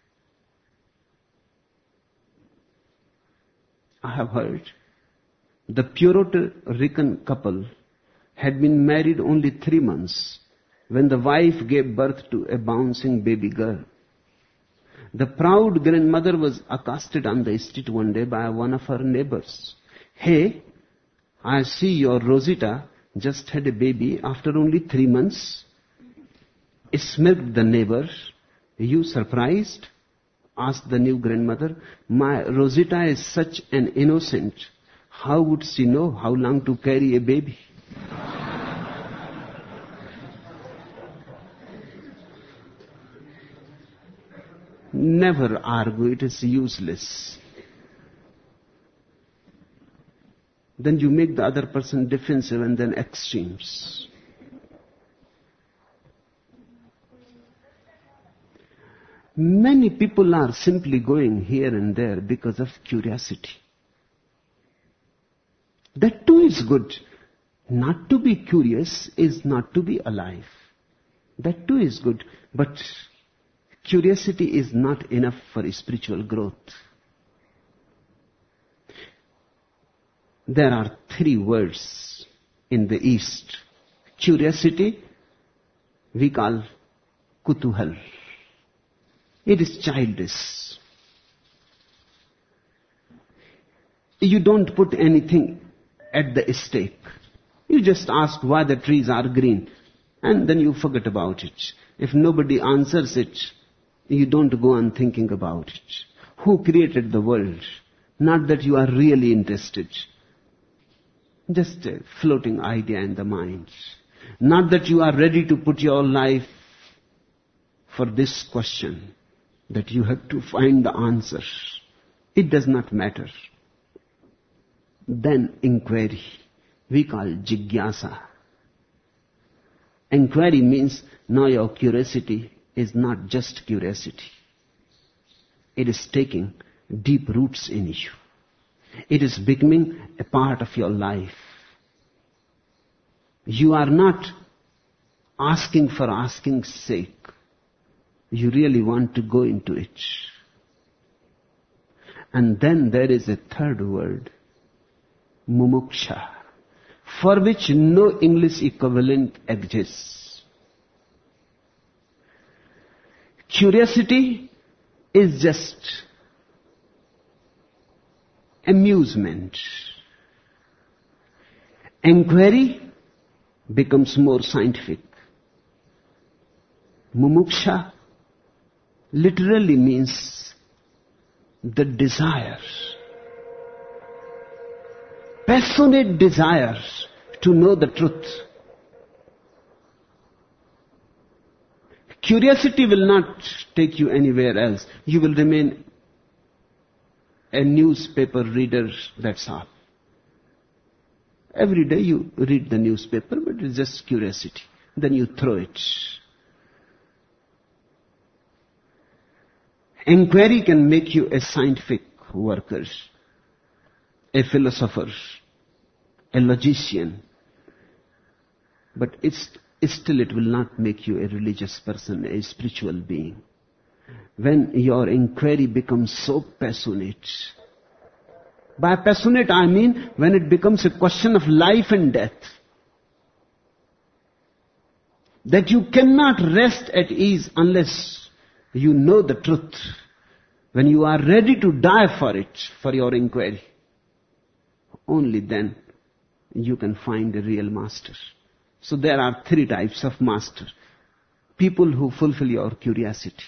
I have heard the Puerto Rican couple had been married only three months when the wife gave birth to a bouncing baby girl. The proud grandmother was accosted on the street one day by one of her neighbors. "Hey, I see your Rosita just had a baby after only three months." Smirked the neighbor. "You surprised?" asked the new grandmother. "My Rosita is such an innocent. How would she know how long to carry a baby?" Never argue, it is useless. Then you make the other person defensive and then extremes. Many people are simply going here and there because of curiosity. That too is good. Not to be curious is not to be alive. That too is good. But curiosity is not enough for spiritual growth. There are three words in the East: Curiosity we call kutuhal. It is childish. You don't put anything at the stake. You just ask why the trees are green, and then you forget about it. If nobody answers it, you don't go on thinking about it. Who created the world? Not that you are really interested. Just a floating idea in the mind. Not that you are ready to put your life for this question, that you have to find the answer. It does not matter. Then inquiry, we call jigyasa. Inquiry means now your curiosity is not just curiosity. It is taking deep roots in you. It is becoming a part of your life. You are not asking for asking's sake. You really want to go into it. And then there is a third word, mumuksha, for which no English equivalent exists. Curiosity is just amusement. Inquiry becomes more scientific. Mumuksha literally means the desire, passionate desire to know the truth. Curiosity will not take you anywhere else. You will remain a newspaper reader, that's all. Every day you read the newspaper, but it's just curiosity. Then you throw it. Inquiry can make you a scientific worker, a philosopher, a logician. But it's, still it will not make you a religious person, a spiritual being. When your inquiry becomes so passionate, by passionate I mean when it becomes a question of life and death, that you cannot rest at ease unless you know the truth. When you are ready to die for it, for your inquiry, only then you can find a real master. So there are three types of master. People who fulfill your curiosity.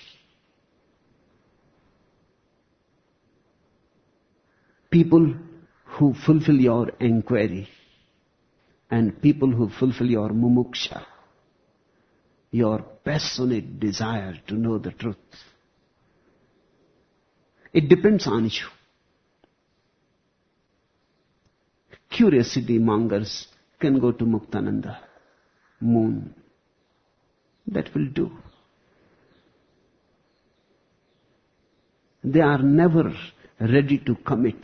People who fulfill your inquiry. And people who fulfill your mumuksha. Your passionate desire to know the truth. It depends on you. Curiosity mongers can go to Muktananda, moon. That will do. They are never ready to commit.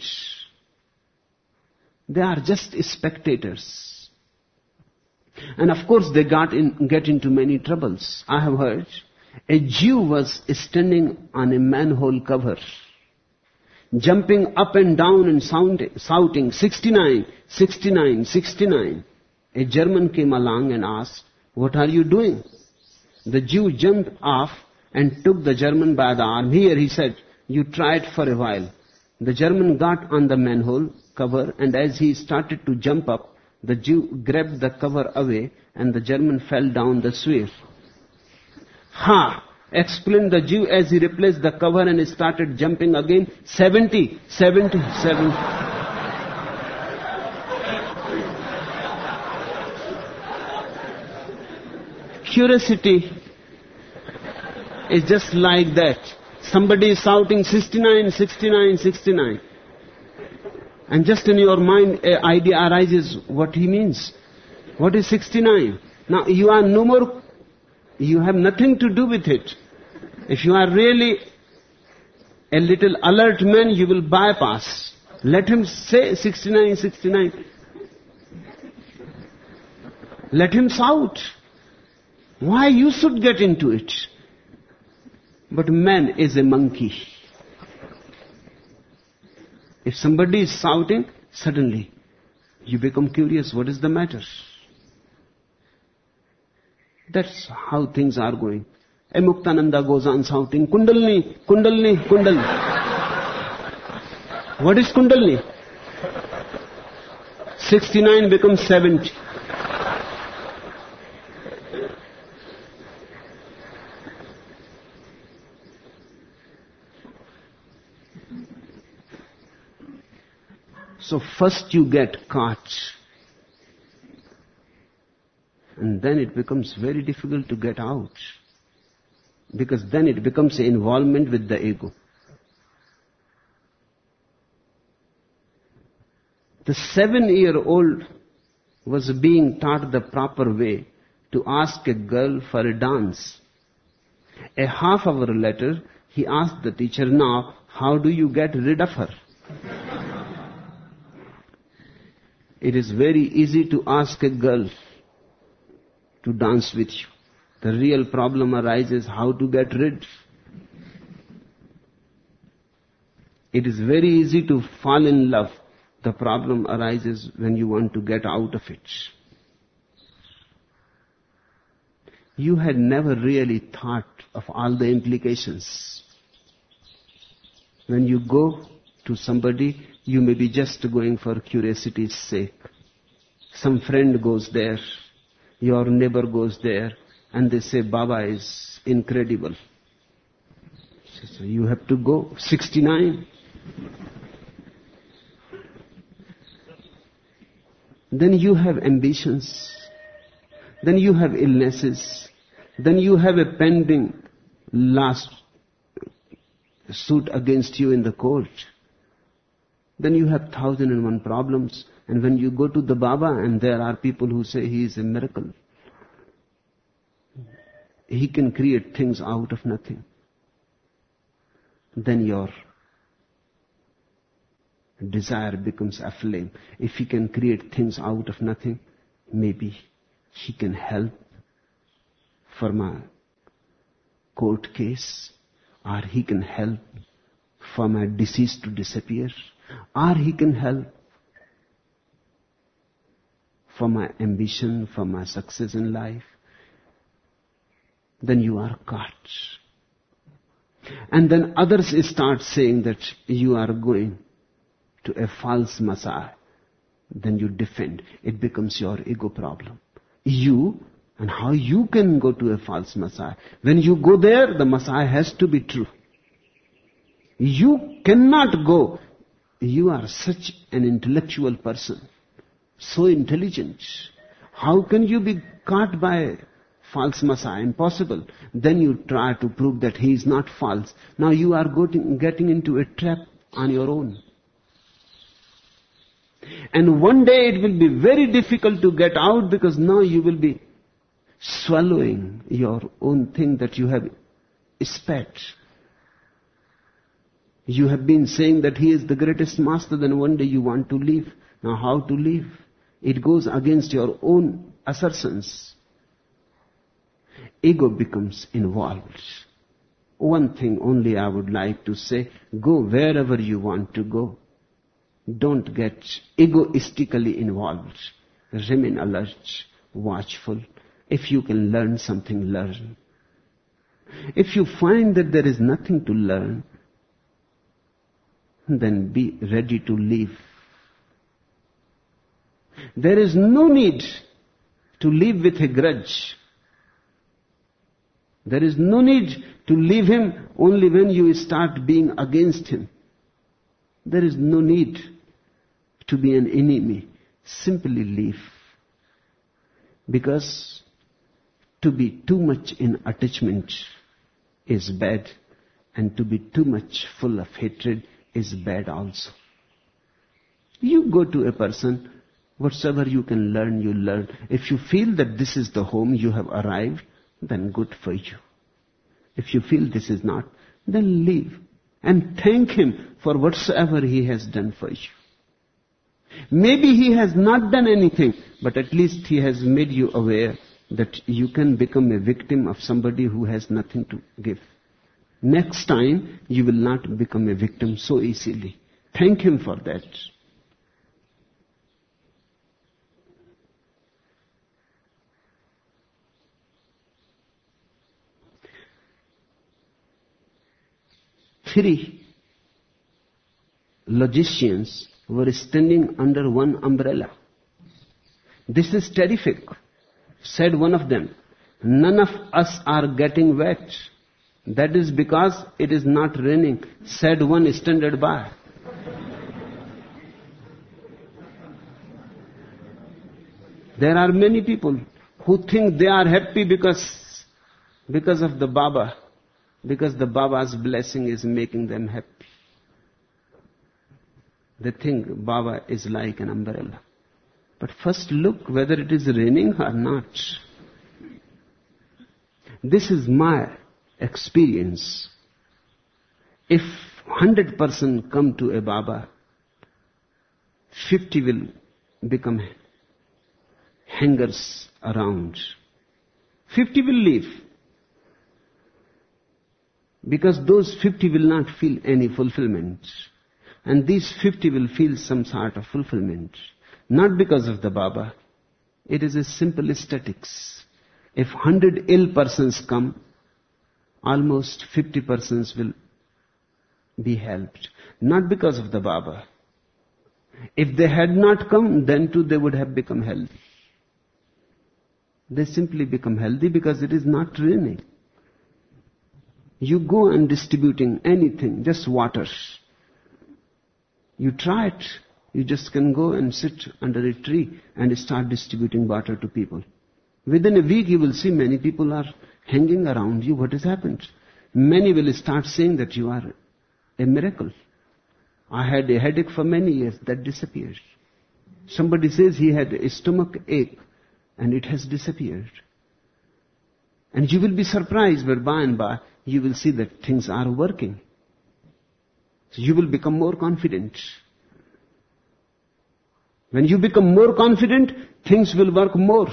They are just spectators. And of course they got in, get into many troubles. I have heard a Jew was standing on a manhole cover, jumping up and down and sound, shouting, sixty-nine, sixty-nine, sixty-nine. A German came along and asked, "What are you doing?" The Jew jumped off and took the German by the arm. "Here," he said, "you try it for a while." The German got on the manhole cover, and as he started to jump up, the Jew grabbed the cover away and the German fell down the swale. "Ha!" explained the Jew as he replaced the cover and started jumping again. seventy, seventy, seventy. Curiosity is just like that. Somebody is shouting sixty-nine, sixty-nine, sixty-nine. And just in your mind, an idea arises what he means. What is sixty-nine? Now you are no more, you have nothing to do with it. If you are really a little alert man, you will bypass. Let him say sixty-nine, sixty-nine. Let him shout. Why you should get into it? But man is a monkey. If somebody is shouting, suddenly you become curious. What is the matter? That's how things are going. A Muktananda goes on shouting, Kundalini, Kundalini, Kundalini. What is Kundalini? sixty-nine becomes seventy. So first you get caught. And then it becomes very difficult to get out. Because then it becomes an involvement with the ego. The seven-year-old was being taught the proper way to ask a girl for a dance. A half hour later, he asked the teacher, now, how do you get rid of her? It is very easy to ask a girl to dance with you. The real problem arises how to get rid. It is very easy to fall in love. The problem arises when you want to get out of it. You had never really thought of all the implications. When you go to somebody, you may be just going for curiosity's sake. Some friend goes there, your neighbor goes there, and they say, Baba is incredible. So you have to go. sixty-nine. Then you have ambitions. Then you have illnesses. Then you have a pending last suit against you in the court. Then you have thousand and one problems. And when you go to the Baba, and there are people who say he is a miracle, he can create things out of nothing. Then your desire becomes aflame. If he can create things out of nothing, maybe he can help for my court case, or he can help for my disease to disappear, or he can help for my ambition, for my success in life. Then you are caught. And then others start saying that you are going to a false Messiah. Then you defend. It becomes your ego problem. You, and how you can go to a false Messiah? When you go there, the Messiah has to be true. You cannot go. You are such an intellectual person, so intelligent. How can you be caught by false Messiah? Impossible. Then you try to prove that he is not false. Now you are getting into a trap on your own. And one day it will be very difficult to get out, because now you will be swallowing your own thing that you have spat. You have been saying that he is the greatest master, then one day you want to leave. Now how to leave? It goes against your own assertions. Ego becomes involved. One thing only I would like to say, go wherever you want to go. Don't get egoistically involved. Remain alert, watchful. If you can learn something, learn. If you find that there is nothing to learn, then be ready to leave. There is no need to live with a grudge. There is no need to leave him only when you start being against him. There is no need to be an enemy. Simply leave. Because to be too much in attachment is bad, and to be too much full of hatred is bad also. You go to a person, whatsoever you can learn, you learn. If you feel that this is the home you have arrived, then good for you. If you feel this is not, then leave. And thank him for whatsoever he has done for you. Maybe he has not done anything, but at least he has made you aware that you can become a victim of somebody who has nothing to give. Next time, you will not become a victim so easily. Thank him for that. three logicians were standing under one umbrella. This is terrific, said one of them. None of us are getting wet. That is because it is not raining, said one standard by. There are many people who think they are happy because, because of the Baba, because the Baba's blessing is making them happy. They think Baba is like an umbrella. But first look whether it is raining or not. This is my experience. If one hundred percent come to a Baba, fifty will become hangers around. fifty will leave. Because those fifty will not feel any fulfillment. And these fifty will feel some sort of fulfillment. Not because of the Baba. It is a simple statistics. If one hundred ill persons come, almost fifty persons will be helped. Not because of the Baba. If they had not come, then too they would have become healthy. They simply become healthy because it is not raining. You go and distributing anything, just water. You try it. You just can go and sit under a tree and start distributing water to people. Within a week you will see many people are hanging around you. What has happened? Many will start saying that you are a miracle. I had a headache for many years, that disappeared. Somebody says he had a stomach ache and it has disappeared. And you will be surprised, but by and by you will see that things are working. So you will become more confident. When you become more confident, things will work more.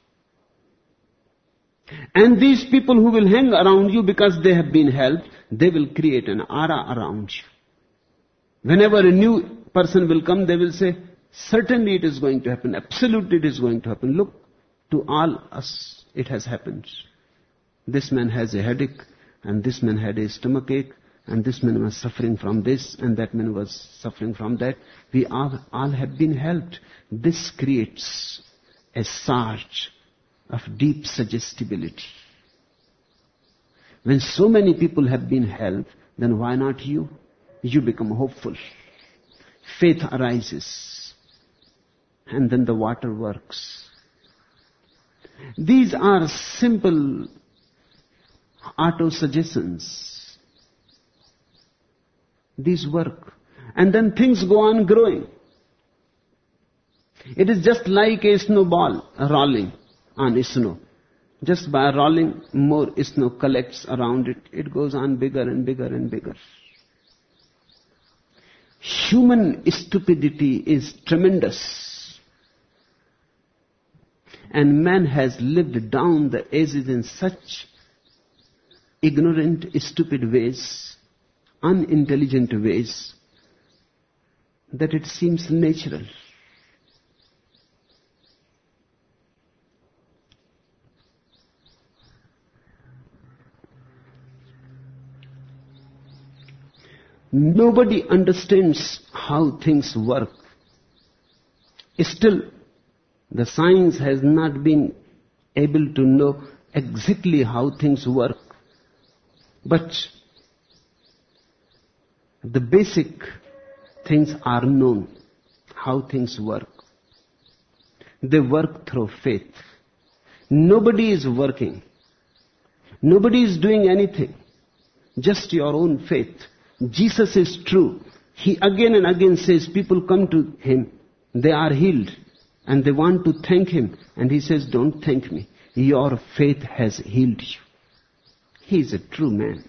And these people who will hang around you because they have been helped, they will create an aura around you. Whenever a new person will come, they will say, certainly it is going to happen, absolutely it is going to happen. Look, to all us it has happened. This man has a headache, and this man had a stomach ache, and this man was suffering from this, and that man was suffering from that. We all, all have been helped. This creates a surge of deep suggestibility. When so many people have been helped, then why not you? You become hopeful. Faith arises. And then the water works. These are simple auto-suggestions. These work. And then things go on growing. It is just like a snowball rolling on snow. Just by rolling, more snow collects around it. It goes on bigger and bigger and bigger. Human stupidity is tremendous. And man has lived down the ages in such ignorant, stupid ways, unintelligent ways, that it seems natural. Nobody understands how things work. Still, the science has not been able to know exactly how things work. But the basic things are known, how things work. They work through faith. Nobody is working. Nobody is doing anything. Just your own faith. Jesus is true. He again and again says people come to him, they are healed, and they want to thank him. And he says, don't thank me. Your faith has healed you. He is a true man.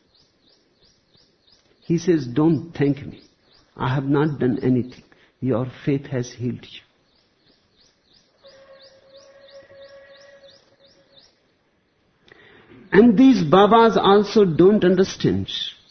He says, don't thank me. I have not done anything. Your faith has healed you. And these Babas also don't understand.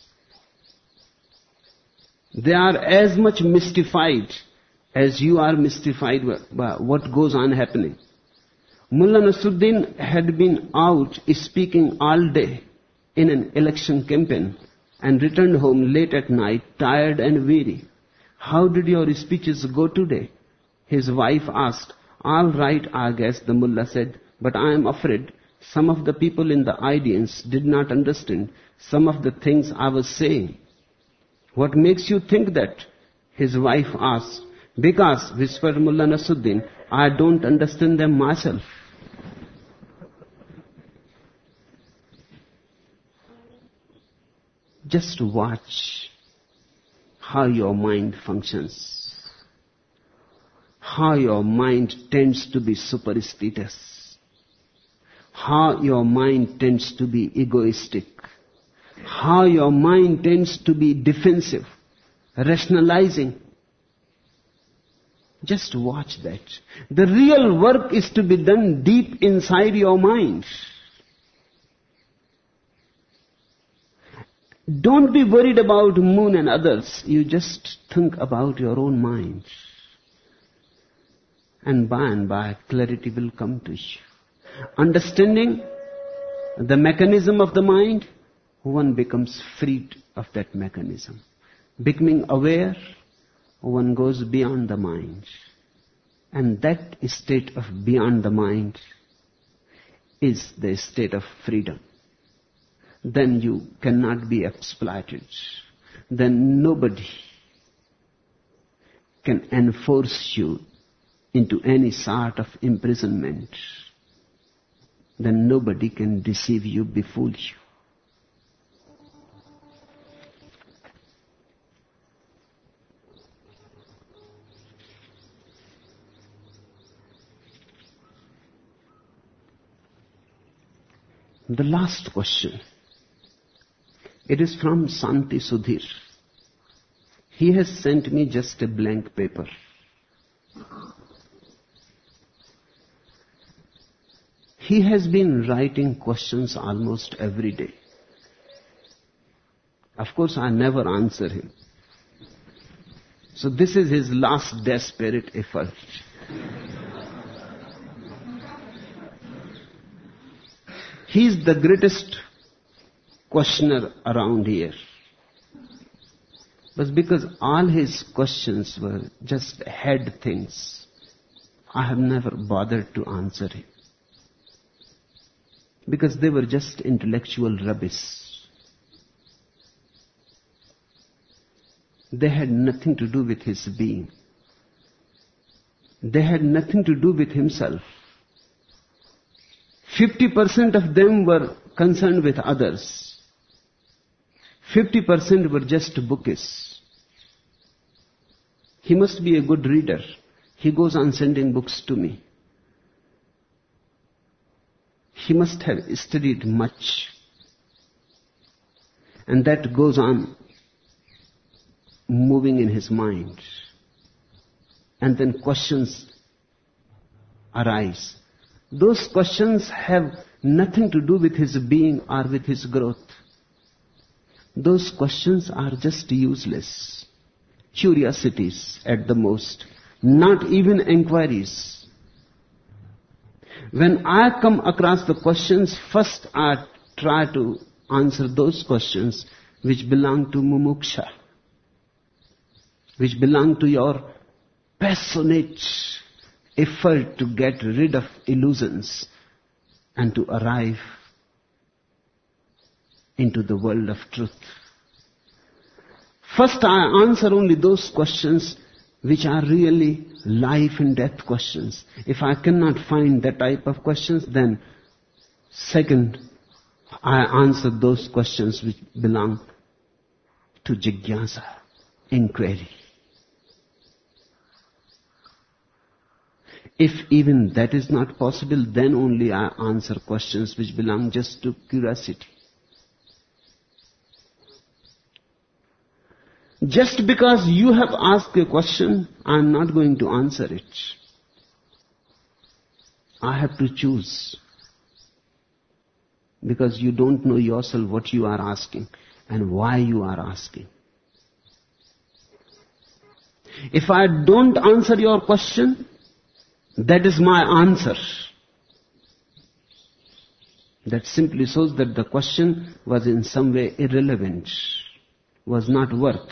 They are as much mystified as you are mystified by what goes on happening. Mullah Nasruddin had been out speaking all day in an election campaign, and returned home late at night, tired and weary. How did your speeches go today? His wife asked. All right, I guess, the mullah said, but I am afraid some of the people in the audience did not understand some of the things I was saying. What makes you think that? His wife asked. Because, whispered Mullah Nasruddin, I don't understand them myself. Just watch how your mind functions, how your mind tends to be superstitious, how your mind tends to be egoistic, how your mind tends to be defensive, rationalizing. Just watch that. The real work is to be done deep inside your mind. Don't be worried about moon and others. You just think about your own mind. And by and by, clarity will come to you. Understanding the mechanism of the mind, one becomes freed of that mechanism. Becoming aware, one goes beyond the mind. And that state of beyond the mind is the state of freedom. Then you cannot be exploited. Then nobody can enforce you into any sort of imprisonment. Then nobody can deceive you, befool you. The last question. It is from Santi Sudhir. He has sent me just a blank paper. He has been writing questions almost every day. Of course, I never answer him. So this is his last desperate effort. He is the greatest questioner around here. But because all his questions were just head things, I have never bothered to answer him. Because they were just intellectual rubbish. They had nothing to do with his being. They had nothing to do with himself. fifty percent of them were concerned with others. fifty percent were just bookish. He must be a good reader. He goes on sending books to me. He must have studied much. And that goes on moving in his mind. And then questions arise. Those questions have nothing to do with his being or with his growth. Those questions are just useless. Curiosities at the most. Not even inquiries. When I come across the questions, first I try to answer those questions which belong to mumuksha, which belong to your passionate effort to get rid of illusions and to arrive into the world of truth. First I answer only those questions which are really life and death questions. If I cannot find that type of questions, then second, I answer those questions which belong to jigyasa, inquiry. If even that is not possible, then only I answer questions which belong just to curiosity. Just because you have asked a question, I am not going to answer it. I have to choose. Because you don't know yourself what you are asking and why you are asking. If I don't answer your question, that is my answer. That simply shows that the question was in some way irrelevant. was not worth.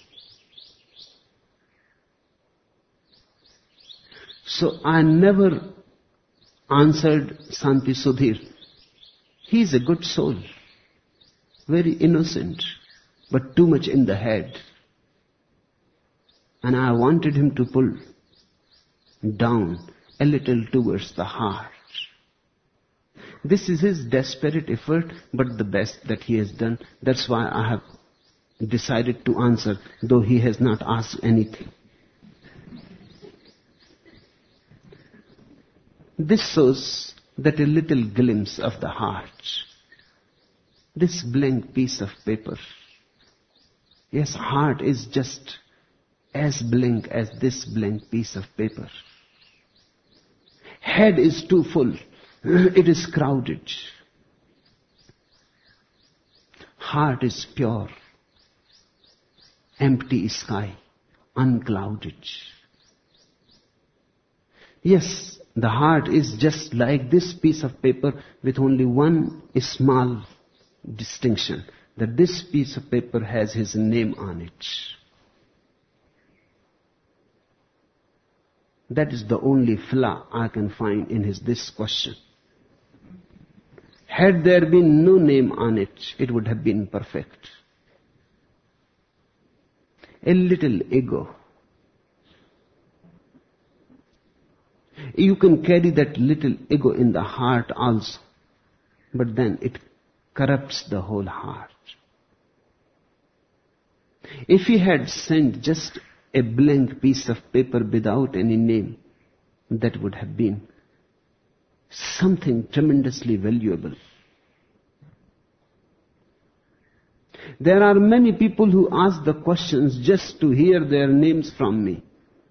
So I never answered Santi Sudhir. He is a good soul, very innocent, but too much in the head. And I wanted him to pull down a little towards the heart. This is his desperate effort, but the best that he has done. That's why I have decided to answer, though he has not asked anything. This shows that a little glimpse of the heart, this blank piece of paper. Yes, heart is just as blank as this blank piece of paper. Head is too full. It is crowded. Heart is pure, empty sky, unclouded. Yes, the heart is just like this piece of paper with only one small distinction, that this piece of paper has his name on it. That is the only flaw I can find in his this question. Had there been no name on it, it would have been perfect. A little ego. You can carry that little ego in the heart also, but then it corrupts the whole heart. If he had sent just a blank piece of paper without any name, that would have been something tremendously valuable. There are many people who ask the questions just to hear their names from me.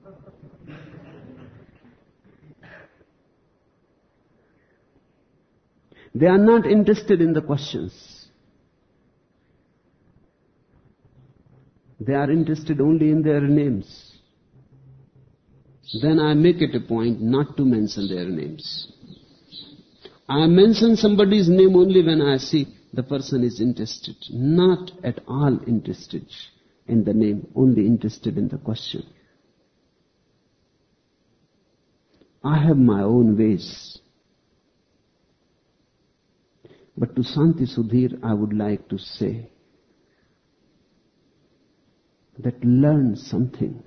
They are not interested in the questions. They are interested only in their names. Then I make it a point not to mention their names. I mention somebody's name only when I see the person is interested, not at all interested in the name, only interested in the question. I have my own ways. But to Santi Sudhir, I would like to say that learn something.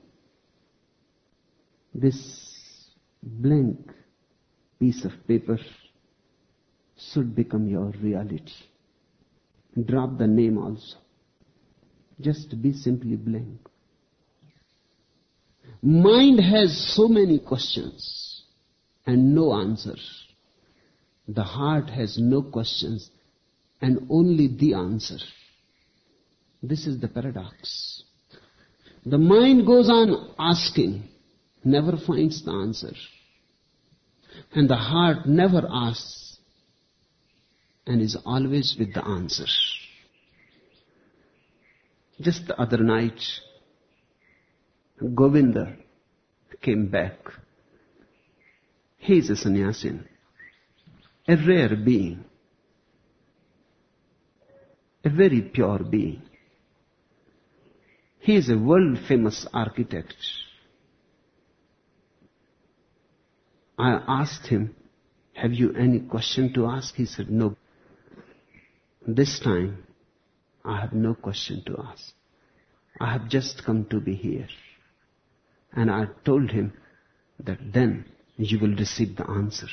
This blank piece of paper should become your reality. Drop the name also. Just be simply blank. Mind has so many questions and no answers. The heart has no questions and only the answer. This is the paradox. The mind goes on asking, never finds the answer. And the heart never asks and is always with the answer. Just the other night, Govinda came back. He is a sannyasin, a rare being, a very pure being. He is a world-famous architect. I asked him, have you any question to ask? He said, no. This time, I have no question to ask. I have just come to be here. And I told him that then you will receive the answer.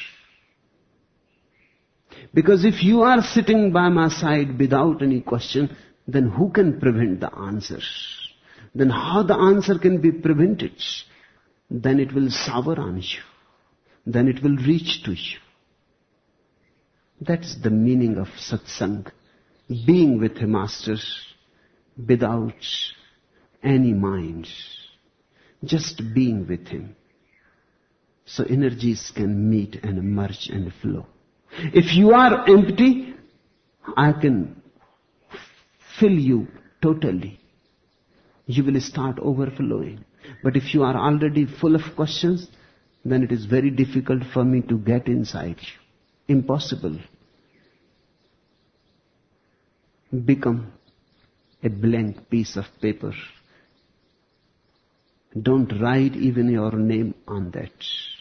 Because if you are sitting by my side without any question, then who can prevent the answer? Then how the answer can be prevented? Then it will sour on you. Then it will reach to you. That's the meaning of satsang. Being with a master without any mind. Just being with him. So energies can meet and merge and flow. If you are empty, I can fill you totally. You will start overflowing. But if you are already full of questions, then it is very difficult for me to get inside you. Impossible. Become a blank piece of paper. Don't write even your name on that.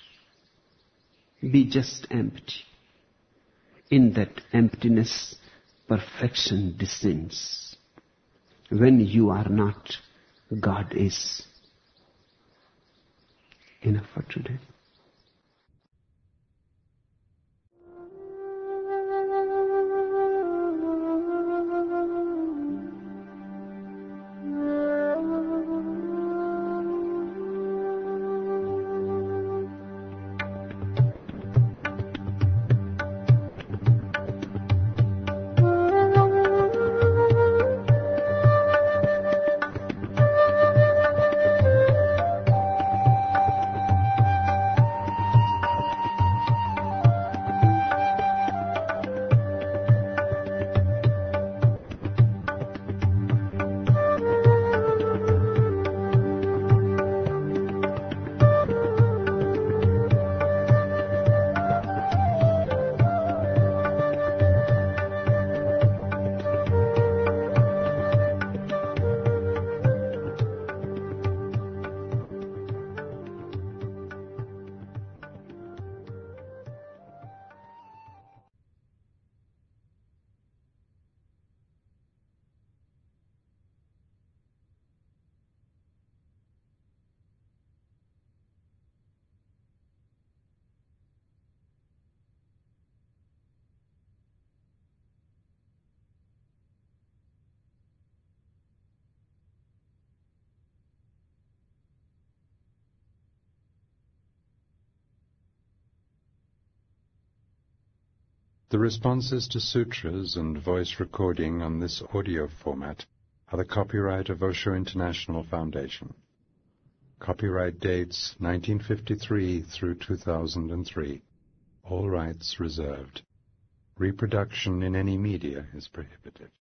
Be just empty. In that emptiness, perfection descends. When you are not, God is. Enough for today. The responses to sutras and voice recording on this audio format are the copyright of Osho International Foundation. Copyright dates nineteen fifty-three through two thousand three. All rights reserved. Reproduction in any media is prohibited.